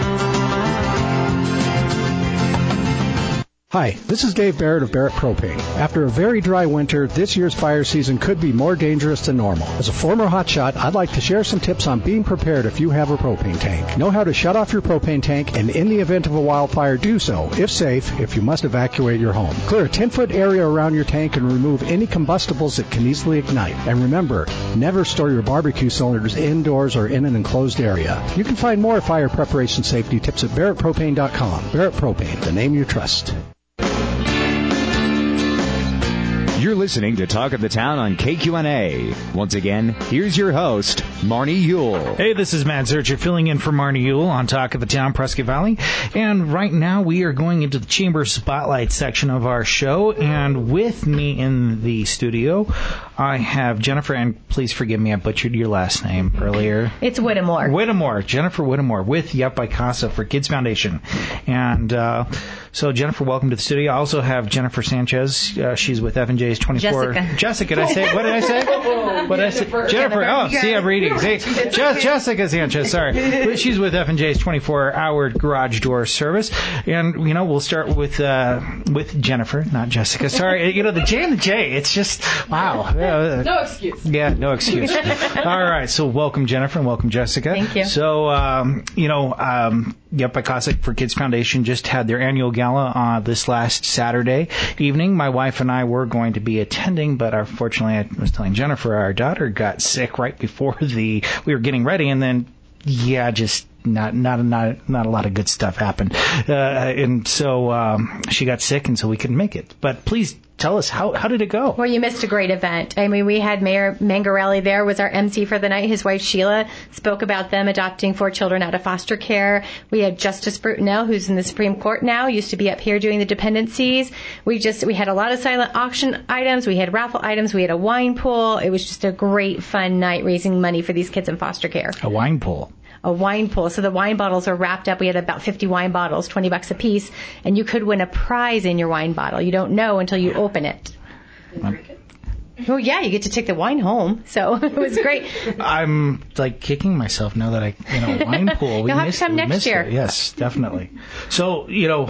Hi, this is Dave Barrett of Barrett Propane. After a very dry winter, this year's fire season could be more dangerous than normal. As a former hotshot, I'd like to share some tips on being prepared if you have a propane tank. Know how to shut off your propane tank, and in the event of a wildfire, do so, if safe, if you must evacuate your home. Clear a ten-foot area around your tank and remove any combustibles that can easily ignite. And remember, never store your barbecue cylinders indoors or in an enclosed area. You can find more fire preparation safety tips at barrett propane dot com. Barrett Propane, the name you trust. You're listening to Talk of the Town on K Q N A. Once again, here's your host, Marnie Yule. Hey, this is Matt Zurcher filling in for Marnie Yule on Talk of the Town, Prescott Valley. And right now we are going into the Chamber Spotlight section of our show. And with me in the studio, I have Jennifer, and please forgive me, I butchered your last name earlier. It's Whittemore. Whittemore, Jennifer Whittemore with Yep by Casa for Kids Foundation. And uh, so, Jennifer, welcome to the studio. I also have Jennifer Sanchez. Uh, she's with F and J's twenty-four. Jessica. Jessica, did I say? What did I say? What did I say? Jennifer. Jennifer. Oh, Jennifer. see, I'm reading. See, Je- Jessica Sanchez. Sorry, she's with F and J's twenty-four hour garage door service. And you know, we'll start with uh, with Jennifer, not Jessica. Sorry, you know, the J and the J. It's just wow. No excuse. Yeah, no excuse. All right, so welcome Jennifer and welcome Jessica. Thank you. So, um, you know, um, Yep by Casa for Kids Foundation just had their annual gala uh, this last Saturday evening. My wife and I were going to be attending, but unfortunately, I was telling Jennifer, our daughter got sick right before the we were getting ready, and then, yeah, just not not not not a lot of good stuff happened, uh, and so um, she got sick, and so we couldn't make it. But please tell us, how how did it go? Well, you missed a great event. I mean, we had Mayor Mangarelli there, was our M C for the night. His wife Sheila spoke about them adopting four children out of foster care. We had Justice Brutinel, who's in the Supreme Court now, used to be up here doing the dependencies. We just we had a lot of silent auction items. We had raffle items. We had a wine pool. It was just a great, fun night raising money for these kids in foster care. A wine pool. A wine pool. So the wine bottles are wrapped up. We had about fifty wine bottles, twenty bucks a piece, and you could win a prize in your wine bottle. You don't know until you open it. Oh yeah, you get to take the wine home. So it was great. I'm like kicking myself now that I, you know, wine pool. We You'll have missed, to come we next missed year. It. Yes, definitely. So, you know,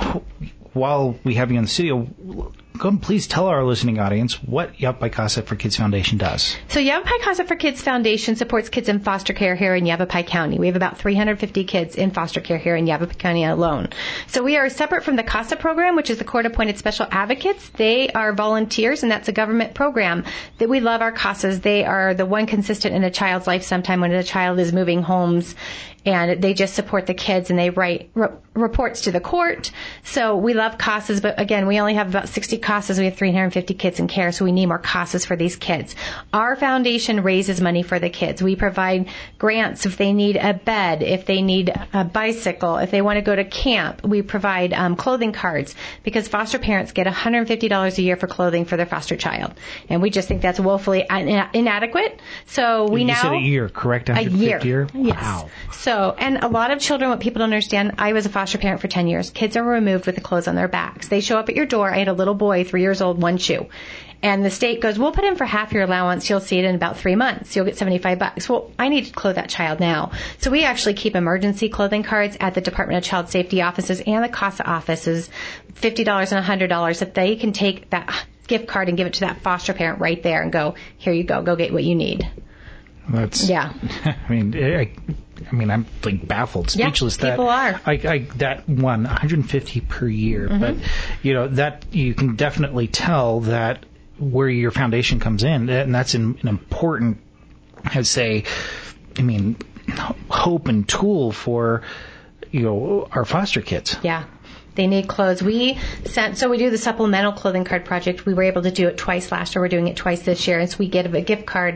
while we have you in the studio, go and please tell our listening audience what Yavapai Casa for Kids Foundation does. So Yavapai Casa for Kids Foundation supports kids in foster care here in Yavapai County. We have about three hundred fifty kids in foster care here in Yavapai County alone. So we are separate from the CASA program, which is the court-appointed special advocates. They are volunteers, and that's a government program that we love our CASAs. They are the one consistent in a child's life sometime when a child is moving homes, and they just support the kids, and they write re- reports to the court. So we love CASAs, but again, we only have about sixty CASAs. We have three hundred fifty kids in care, so we need more CASAs for these kids. Our foundation raises money for the kids. We provide grants if they need a bed, if they need a bicycle, if they want to go to camp. We provide um, clothing cards, because foster parents get one hundred fifty dollars a year for clothing for their foster child. And we just think that's woefully in- inadequate. So we you now... You said a year, correct? A year. year? Yes. Wow. So, and a lot of children, what people don't understand, I was a foster parent for ten years. Kids are removed with the clothes on their backs. They show up at your door. I had a little boy, three years old, one shoe. And the state goes, we'll put in for half your allowance. You'll see it in about three months. You'll get seventy-five bucks. Well, I need to clothe that child now. So we actually keep emergency clothing cards at the Department of Child Safety offices and the CASA offices, fifty dollars and one hundred dollars, that they can take that gift card and give it to that foster parent right there and go, here you go, go get what you need. That's, yeah. I mean, I, I mean, I'm like baffled, speechless. Yeah, people that, are. I, I, that one, one hundred fifty per year, Mm-hmm. but you know that you can definitely tell that where your foundation comes in, and that's an, an important, I'd say, I mean, hope and tool for you know our foster kids. Yeah. They need clothes. We sent, so we do the supplemental clothing card project. We were able to do it twice last year. We're doing it twice this year. And so we get a gift card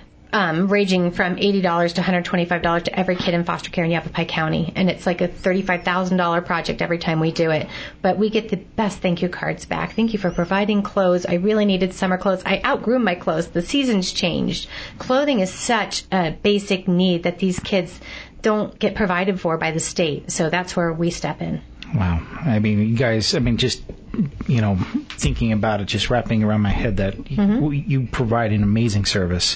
um, ranging from eighty dollars to one hundred twenty-five dollars to every kid in foster care in Yavapai County. And it's like a thirty-five thousand dollars project every time we do it. But we get the best thank you cards back. Thank you for providing clothes. I really needed summer clothes. I outgrew my clothes. The seasons changed. Clothing is such a basic need that these kids don't get provided for by the state. So that's where we step in. Wow. I mean, you guys, I mean, just, you know, thinking about it, just wrapping around my head that mm-hmm. you, you provide an amazing service.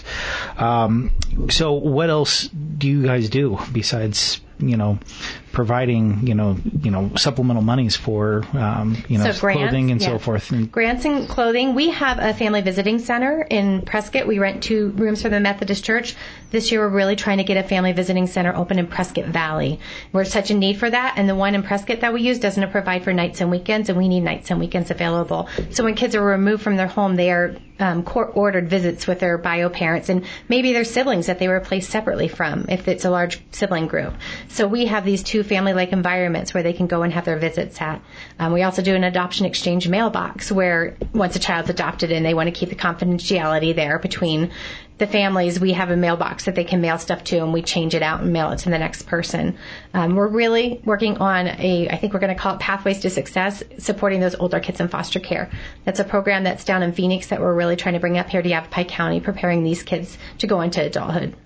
Um, so what else do you guys do besides, you know, providing, you know, you know, supplemental monies for, um, you know, so grants, clothing and yeah. so forth? And grants and clothing. We have a family visiting center in Prescott. We rent two rooms for the Methodist Church. This year, we're really trying to get a family visiting center open in Prescott Valley. We're such a need for that, and the one in Prescott that we use doesn't provide for nights and weekends, and we need nights and weekends available. So when kids are removed from their home, they are um, court-ordered visits with their bio parents and maybe their siblings that they were placed separately from, if it's a large sibling group. So we have these two family-like environments where they can go and have their visits at. Um, we also do an adoption exchange mailbox where once a child's adopted and they want to keep the confidentiality there between the families, we have a mailbox that they can mail stuff to, and we change it out and mail it to the next person. Um, we're really working on a, I think we're going to call it Pathways to Success, supporting those older kids in foster care. That's a program that's down in Phoenix that we're really trying to bring up here to Yavapai County, preparing these kids to go into adulthood.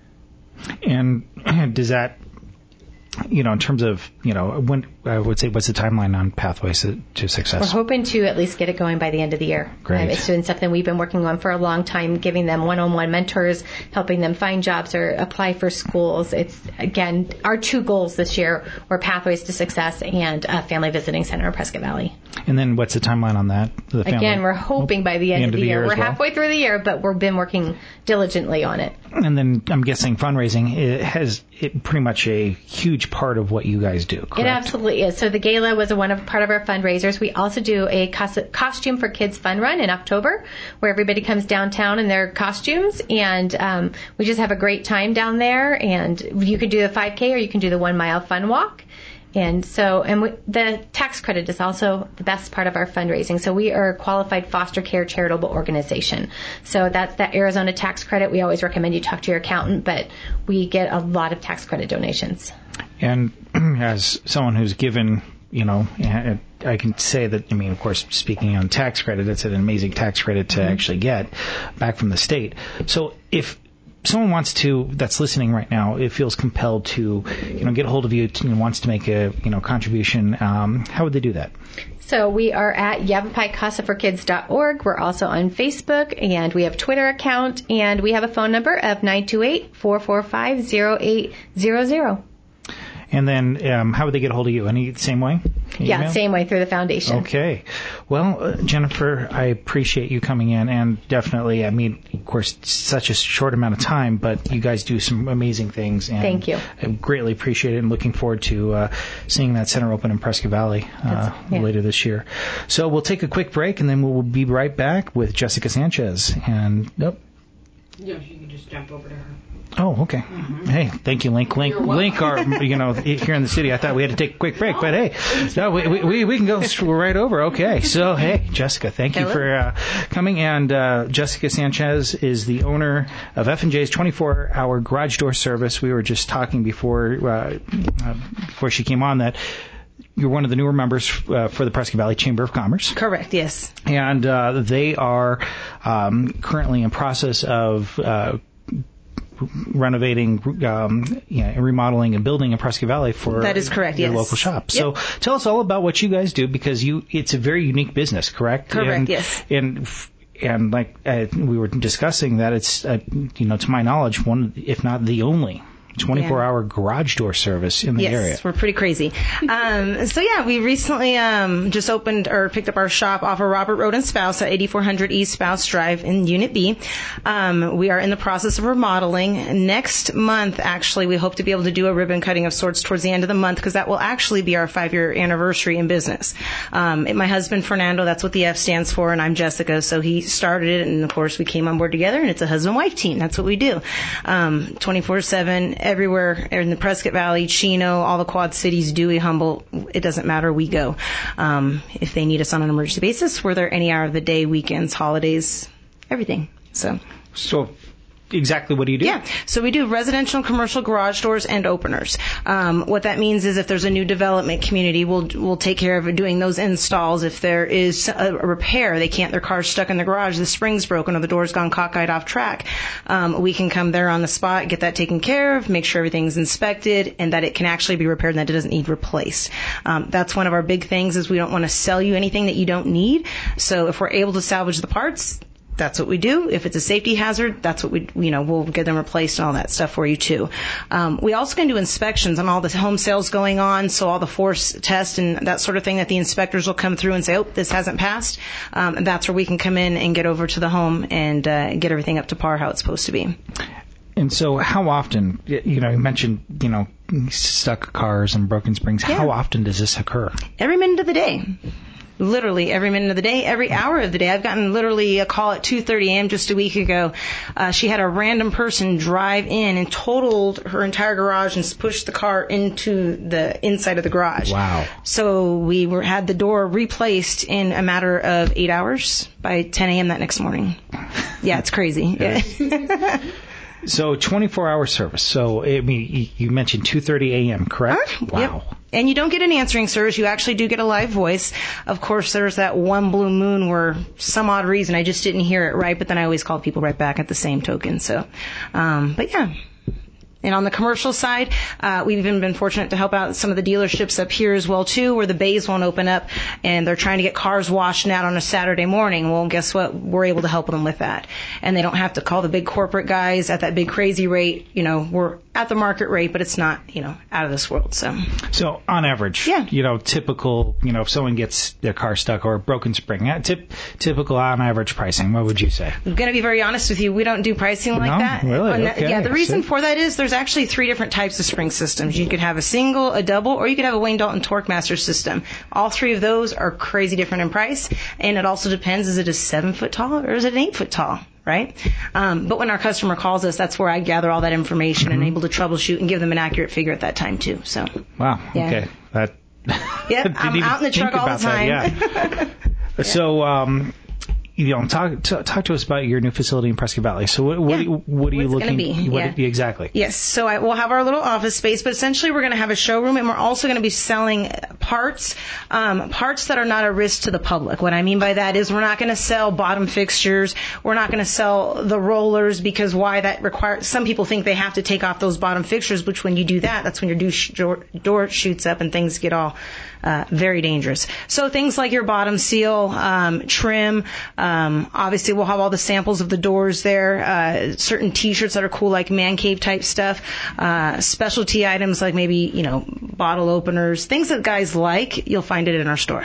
And does that, you know, in terms of, you know, when I would say, what's the timeline on Pathways to, to Success? We're hoping to at least get it going by the end of the year. Great. Um, it's been something we've been working on for a long time, giving them one-on-one mentors, helping them find jobs or apply for schools. It's, again, our two goals this year were Pathways to Success and a family visiting center in Prescott Valley. And then what's the timeline on that? The family? Again, we're hoping by the end, the end of the year. year we're well? halfway through the year, but we've been working diligently on it. And then I'm guessing fundraising it has it pretty much a huge part of what you guys do, correct? It absolutely absolutely is. So the gala was a one of part of our fundraisers. We also do a cos- costume for kids fun run in October, where everybody comes downtown in their costumes, and um, we just have a great time down there. And you can do the five K or you can do the one mile fun walk. And so, and we, the tax credit is also the best part of our fundraising. So we are a qualified foster care charitable organization. So that's that Arizona tax credit. We always recommend you talk to your accountant, but we get a lot of tax credit donations. And as someone who's given, you know, I can say that, I mean, of course, speaking on tax credit, it's an amazing tax credit to mm-hmm. actually get back from the state. So if someone wants to, that's listening right now, it feels compelled to, you know, get a hold of you and wants to make a, you know, contribution, um, how would they do that? So we are at Yavapai Casa for Kids dot org. We're also on Facebook, and we have a Twitter account, and we have a phone number of nine two eight, four four five, zero eight zero zero. And then um, how would they get a hold of you? Any same way? Email? Yeah, same way through the foundation. Okay. Well, uh, Jennifer, I appreciate you coming in, and definitely, I mean, of course, such a short amount of time, but you guys do some amazing things. And Thank you. I greatly appreciate it, and looking forward to uh, seeing that center open in Prescott Valley uh, yeah. later this year. So we'll take a quick break, and then we'll be right back with Jessica Sanchez. And nope. Yeah, you can just jump over to her. Oh, okay. Mm-hmm. Hey, thank you, Link. Link, Link are, you know, here in the city. I thought we had to take a quick break, but hey, no, we we, we can go right over. Okay. So, hey, Jessica, thank you Hello. for uh, coming. And uh, Jessica Sanchez is the owner of F and J's twenty-four hour garage door service. We were just talking before uh, uh, before she came on that you're one of the newer members uh, for the Prescott Valley Chamber of Commerce. Correct, yes. And uh, they are um, currently in process of uh, renovating, um, you know, remodeling and building in Prescott Valley for that is correct, your yes. local shop. Yep. So tell us all about what you guys do, because you it's a very unique business, correct? Correct, and, yes. And and like uh, we were discussing that it's, uh, you know, to my knowledge, one, if not the only twenty-four hour yeah. garage door service in the yes, area. Yes, we're pretty crazy. Um, so yeah, we recently um, just opened or picked up our shop off of Robert Road and Spouse at eighty-four hundred East Spouse Drive in Unit B. Um, we are in the process of remodeling. Next month, actually, we hope to be able to do a ribbon cutting of sorts towards the end of the month, because that will actually be our five-year anniversary in business. Um, my husband, Fernando, that's what the F stands for, and I'm Jessica, so he started it, and of course we came on board together, and it's a husband-wife team. That's what we do. Um, twenty-four seven everywhere in the Prescott Valley, Chino, all the Quad Cities, Dewey, Humboldt, it doesn't matter, we go. Um, if they need us on an emergency basis, we're there any hour of the day, weekends, holidays, everything. So, so exactly what do you do? Yeah, so we do residential and commercial garage doors and openers. Um, what that means is if there's a new development community, we'll we'll take care of doing those installs. If there is a, a repair, they can't, their car's stuck in the garage, the spring's broken or the door's gone cockeyed off track, um, we can come there on the spot, get that taken care of, make sure everything's inspected, and that it can actually be repaired and that it doesn't need replaced. Um, that's one of our big things, is we don't want to sell you anything that you don't need. So if we're able to salvage the parts, that's what we do. If it's a safety hazard, that's what we, you know, we'll get them replaced and all that stuff for you too. Um, we also can do inspections on all the home sales going on, so all the force tests and that sort of thing that the inspectors will come through and say, oh, this hasn't passed. Um, and that's where we can come in and get over to the home and uh, get everything up to par how it's supposed to be. And so how often, you know, you mentioned, you know, stuck cars and broken springs. Yeah. How often does this occur? Every minute of the day. Literally every minute of the day, every hour of the day. I've gotten literally a call at two thirty a.m. just a week ago. Uh, she had a random person drive in and totaled her entire garage and pushed the car into the inside of the garage. Wow. So we were had the door replaced in a matter of eight hours by ten a.m. that next morning. Yeah, it's crazy. Yeah. So twenty-four hour service. So I mean, you mentioned two thirty a.m., correct? Uh, wow. Yep. And you don't get an answering service. You actually do get a live voice. Of course, there's that one blue moon where some odd reason I just didn't hear it right, but then I always call people right back at the same token. So, um, but yeah. And on the commercial side, uh, we've even been fortunate to help out some of the dealerships up here as well, too, where the bays won't open up and they're trying to get cars washed out on a Saturday morning. Well, guess what? We're able to help them with that. And they don't have to call the big corporate guys at that big crazy rate. You know, we're at the market rate, but it's not, you know, out of this world. So, so on average, yeah. you know, typical, you know, if someone gets their car stuck or a broken spring, tip, typical on average pricing, what would you say? I'm going to be very honest with you. We don't do pricing like no? that. Really? That, okay. Yeah, the reason See? for that is there's there's actually three different types of spring systems. You could have a single, a double, or you could have a Wayne Dalton Torque Master system. All three of those are crazy different in price, and it also depends, is it a seven foot tall or is it an eight foot tall? Right? Um, but when our customer calls us, that's where I gather all that information mm-hmm. and able to troubleshoot and give them an accurate figure at that time too. So. Wow. Yeah. Okay. That. Yep. I'm out in the truck all the time. That, yeah. yeah. So, um, you know, talk, talk talk to us about your new facility in Prescott Valley. So, what what, yeah. what are you What's looking? Be? What Yeah. it, exactly. Yes. So I, we'll have our little office space, but essentially we're going to have a showroom, and we're also going to be selling parts, um, parts that are not a risk to the public. What I mean by that is we're not going to sell bottom fixtures. We're not going to sell the rollers, because why that requires? Some people think they have to take off those bottom fixtures, which when you do that, that's when your door, door shoots up and things get all uh, very dangerous. So things like your bottom seal, um, trim, um, obviously we'll have all the samples of the doors there, uh, certain t-shirts that are cool like man cave type stuff, uh, specialty items like maybe, you know, bottle openers, things that guys like, you'll find it in our store.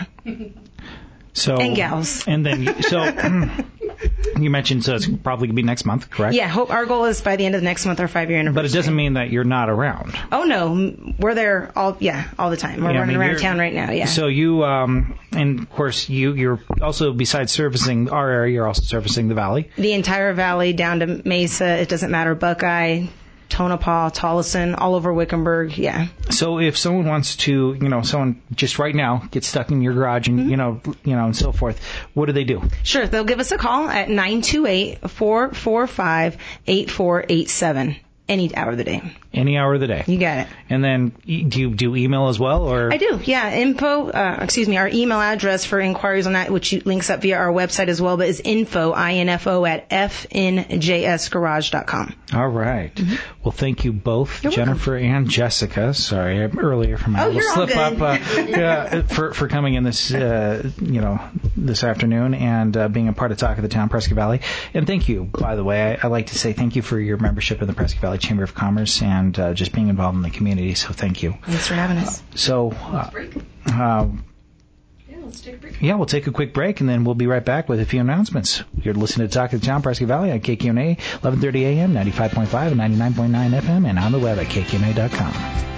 So, and gals. And then, so you mentioned, so it's probably going to be next month, correct? Yeah, hope our goal is by the end of next month, our five-year anniversary. But it doesn't mean that you're not around. Oh, no. We're there all, yeah, all the time. We're yeah, running I mean, around town right now, yeah. So you, um, and of course, you, you're also, besides servicing our area, you're also servicing the valley. The entire valley down to Mesa, it doesn't matter, Buckeye, Tonopah, Tolleson, all over Wickenburg, yeah. So if someone wants to, you know, someone just right now gets stuck in your garage and, mm-hmm. you know, you know, and so forth, what do they do? Sure, they'll give us a call at nine two eight, four four five, eight four eight seven. Any hour of the day. Any hour of the day. You got it. And then do you do email as well, or? I do, yeah. Info, uh, excuse me, our email address for inquiries on that, which links up via our website as well, but is info, I N F O, at f n j s garage dot com. All right. Mm-hmm. Well, thank you both, You're Jennifer welcome. and Jessica. Sorry, I'm earlier for my oh, little you're slip all good. up. Uh, yeah, for for coming in this, uh, you know, this afternoon and uh, being a part of Talk of the Town, Prescott Valley. And thank you, by the way. I, I like to say thank you for your membership in the Prescott Valley Chamber of Commerce and uh, just being involved in the community. So thank you. Thanks for having us. Uh, so. Uh, uh, Let's take a break. Yeah, we'll take a quick break, and then we'll be right back with a few announcements. You're listening to Talk of the Town, Prescott Valley on K Q N A, eleven thirty a.m., ninety-five point five and ninety-nine point nine F M, and on the web at K Q N A dot com.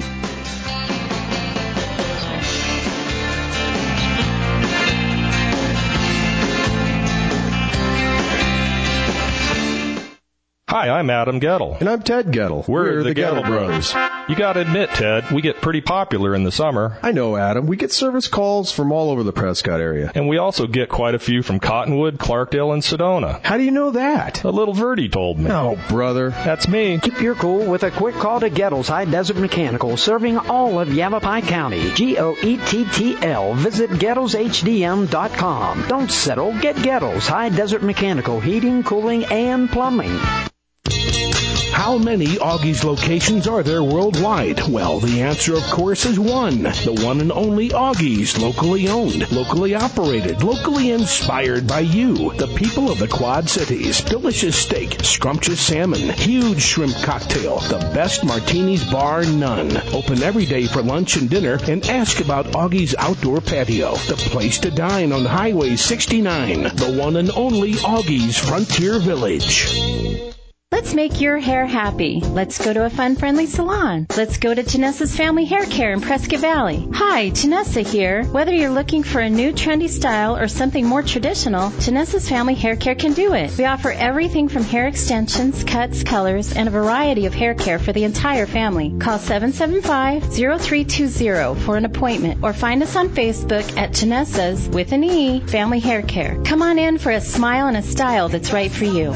Hi, I'm Adam Gettle. And I'm Ted Gettle. We're, We're the, the Gettle, Gettle Bros. You gotta admit, Ted, we get pretty popular in the summer. I know, Adam. We get service calls from all over the Prescott area. And we also get quite a few from Cottonwood, Clarkdale, and Sedona. How do you know that? A little Verdi told me. Oh, brother. That's me. Keep your cool with a quick call to Gettle's High Desert Mechanical, serving all of Yavapai County. G O E T T L. Visit Gettles H D M dot com. Don't settle. Get Gettle's High Desert Mechanical, heating, cooling, and plumbing. How many Augie's locations are there worldwide? Well, the answer, of course, is one. The one and only Augie's, locally owned, locally operated, locally inspired by you, the people of the Quad Cities. Delicious steak, scrumptious salmon, huge shrimp cocktail, the best martinis bar none. Open every day for lunch and dinner, and ask about Augie's Outdoor Patio, the place to dine on Highway sixty-nine, the one and only Augie's Frontier Village. Let's make your hair happy. Let's go to a fun, friendly salon. Let's go to Tanessa's Family Hair Care in Prescott Valley. Hi, Tanessa here. Whether you're looking for a new trendy style or something more traditional, Tanessa's Family Hair Care can do it. We offer everything from hair extensions, cuts, colors, and a variety of hair care for the entire family. Call seven seven five, zero three two zero for an appointment or find us on Facebook at Tanessa's, with an E, Family Hair Care. Come on in for a smile and a style that's right for you.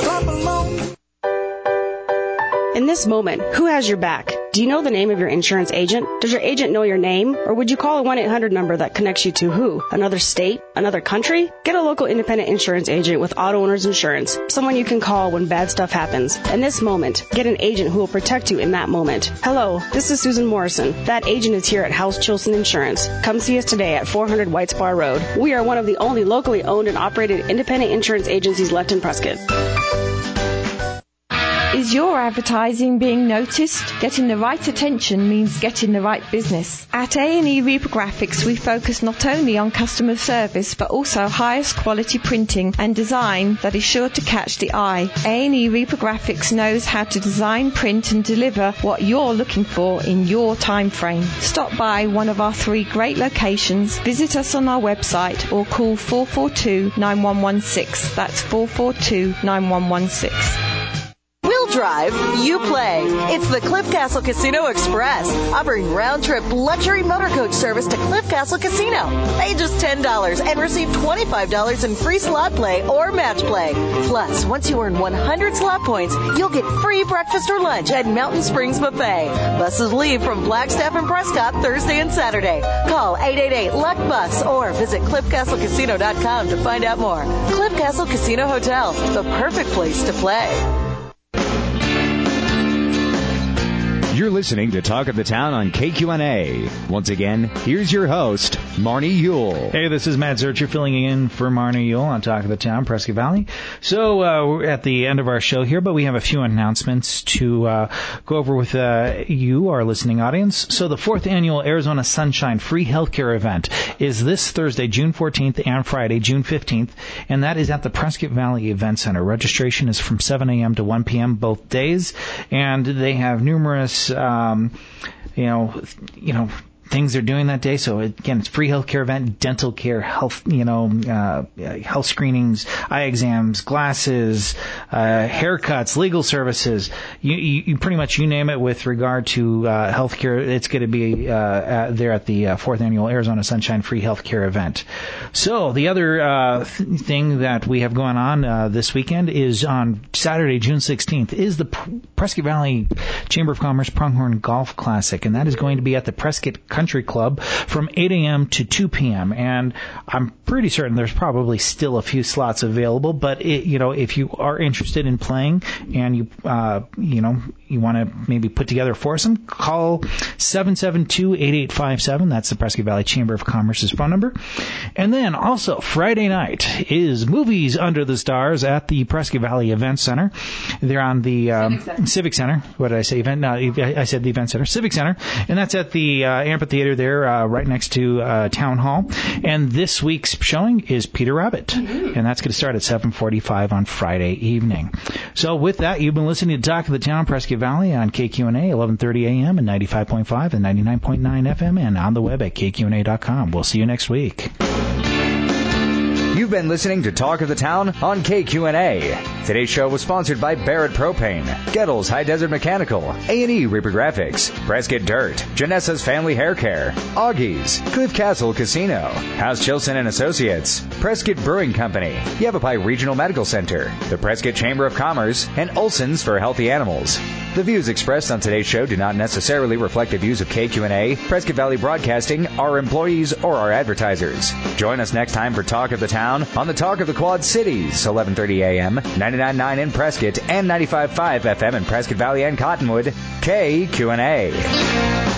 In this moment, who has your back? Do you know the name of your insurance agent? Does your agent know your name? Or would you call a one eight hundred number that connects you to who? Another state? Another country? Get a local independent insurance agent with Auto Owners Insurance. Someone you can call when bad stuff happens. In this moment, get an agent who will protect you in that moment. Hello, this is Susan Morrison. That agent is here at House Chilson Insurance. Come see us today at four hundred White Spar Road. We are one of the only locally owned and operated independent insurance agencies left in Prescott. Is your advertising being noticed? Getting the right attention means getting the right business. At A and E Reprographics, we focus not only on customer service, but also highest quality printing and design that is sure to catch the eye. A and E Reprographics knows how to design, print, and deliver what you're looking for in your time frame. Stop by one of our three great locations, visit us on our website, or call four four two, nine one one six. That's four four two, nine one one six. We'll drive, you play. It's the Cliff Castle Casino Express, offering round-trip luxury motor coach service to Cliff Castle Casino. Pay just ten dollars and receive twenty-five dollars in free slot play or match play. Plus, once you earn one hundred slot points, you'll get free breakfast or lunch at Mountain Springs Buffet. Buses leave from Flagstaff and Prescott Thursday and Saturday. Call eight eight eight, L U C K, B U S or visit cliff castle casino dot com to find out more. Cliff Castle Casino Hotel, the perfect place to play. You're listening to Talk of the Town on K Q N A. Once again, here's your host, Marnie Yule. Hey, this is Matt Zurcher filling in for Marnie Yule on Talk of the Town, Prescott Valley. So uh, we're at the end of our show here, but we have a few announcements to uh, go over with uh, you, our listening audience. So the fourth annual Arizona Sunshine Free Healthcare Event is this Thursday, June fourteenth, and Friday, June fifteenth, and that is at the Prescott Valley Event Center. Registration is from seven a.m. to one p.m. both days, and they have numerous Um, you know, you know, things they're doing that day. So again, it's free healthcare event, dental care, health, you know, uh, health screenings, eye exams, glasses, uh, haircuts, legal services. You, you, you pretty much you name it with regard to uh, healthcare. It's going to be uh, at, there at the uh, fourth annual Arizona Sunshine Free Healthcare event. So the other uh, th- thing that we have going on uh, this weekend is on Saturday, June sixteenth, is the P- Prescott Valley Chamber of Commerce Pronghorn Golf Classic, and that is going to be at the Prescott Country Club from eight a.m. to two p.m. And I'm pretty certain there's probably still a few slots available, but it, you know, if you are interested in playing and you uh, you know you want to maybe put together a foursome, call seven seven two, eight eight five seven. That's the Prescott Valley Chamber of Commerce's phone number. And then also Friday night is Movies Under the Stars at the Prescott Valley Event Center. They're on the um, Civic Center. Civic Center. What did I say? Event? No, I said the Event Center. Civic Center, and that's at the uh, amphitheater there, uh, right next to uh, Town Hall. And this week's showing is Peter Rabbit, mm-hmm. and that's going to start at seven forty-five on Friday evening. So with that, you've been listening to Talk of the Town, Prescott Valley on K Q N A, eleven thirty a.m. and ninety-five point five and ninety-nine point nine F M, and on the web at K Q N A dot com. We'll see you next week. You've been listening to Talk of the Town on K Q N A. Today's show was sponsored by Barrett Propane, Gettles High Desert Mechanical, A and E Reprographics, Prescott Dirt, Janessa's Family Hair Care, Augie's, Cliff Castle Casino, House Chilson and Associates, Prescott Brewing Company, Yavapai Regional Medical Center, the Prescott Chamber of Commerce, and Olson's for Healthy Animals. The views expressed on today's show do not necessarily reflect the views of K Q N A, Prescott Valley Broadcasting, our employees, or our advertisers. Join us next time for Talk of the Town on the Talk of the Quad Cities, eleven thirty a.m., ninety-nine point nine in Prescott, and ninety-five point five F M in Prescott Valley and Cottonwood, K Q N A.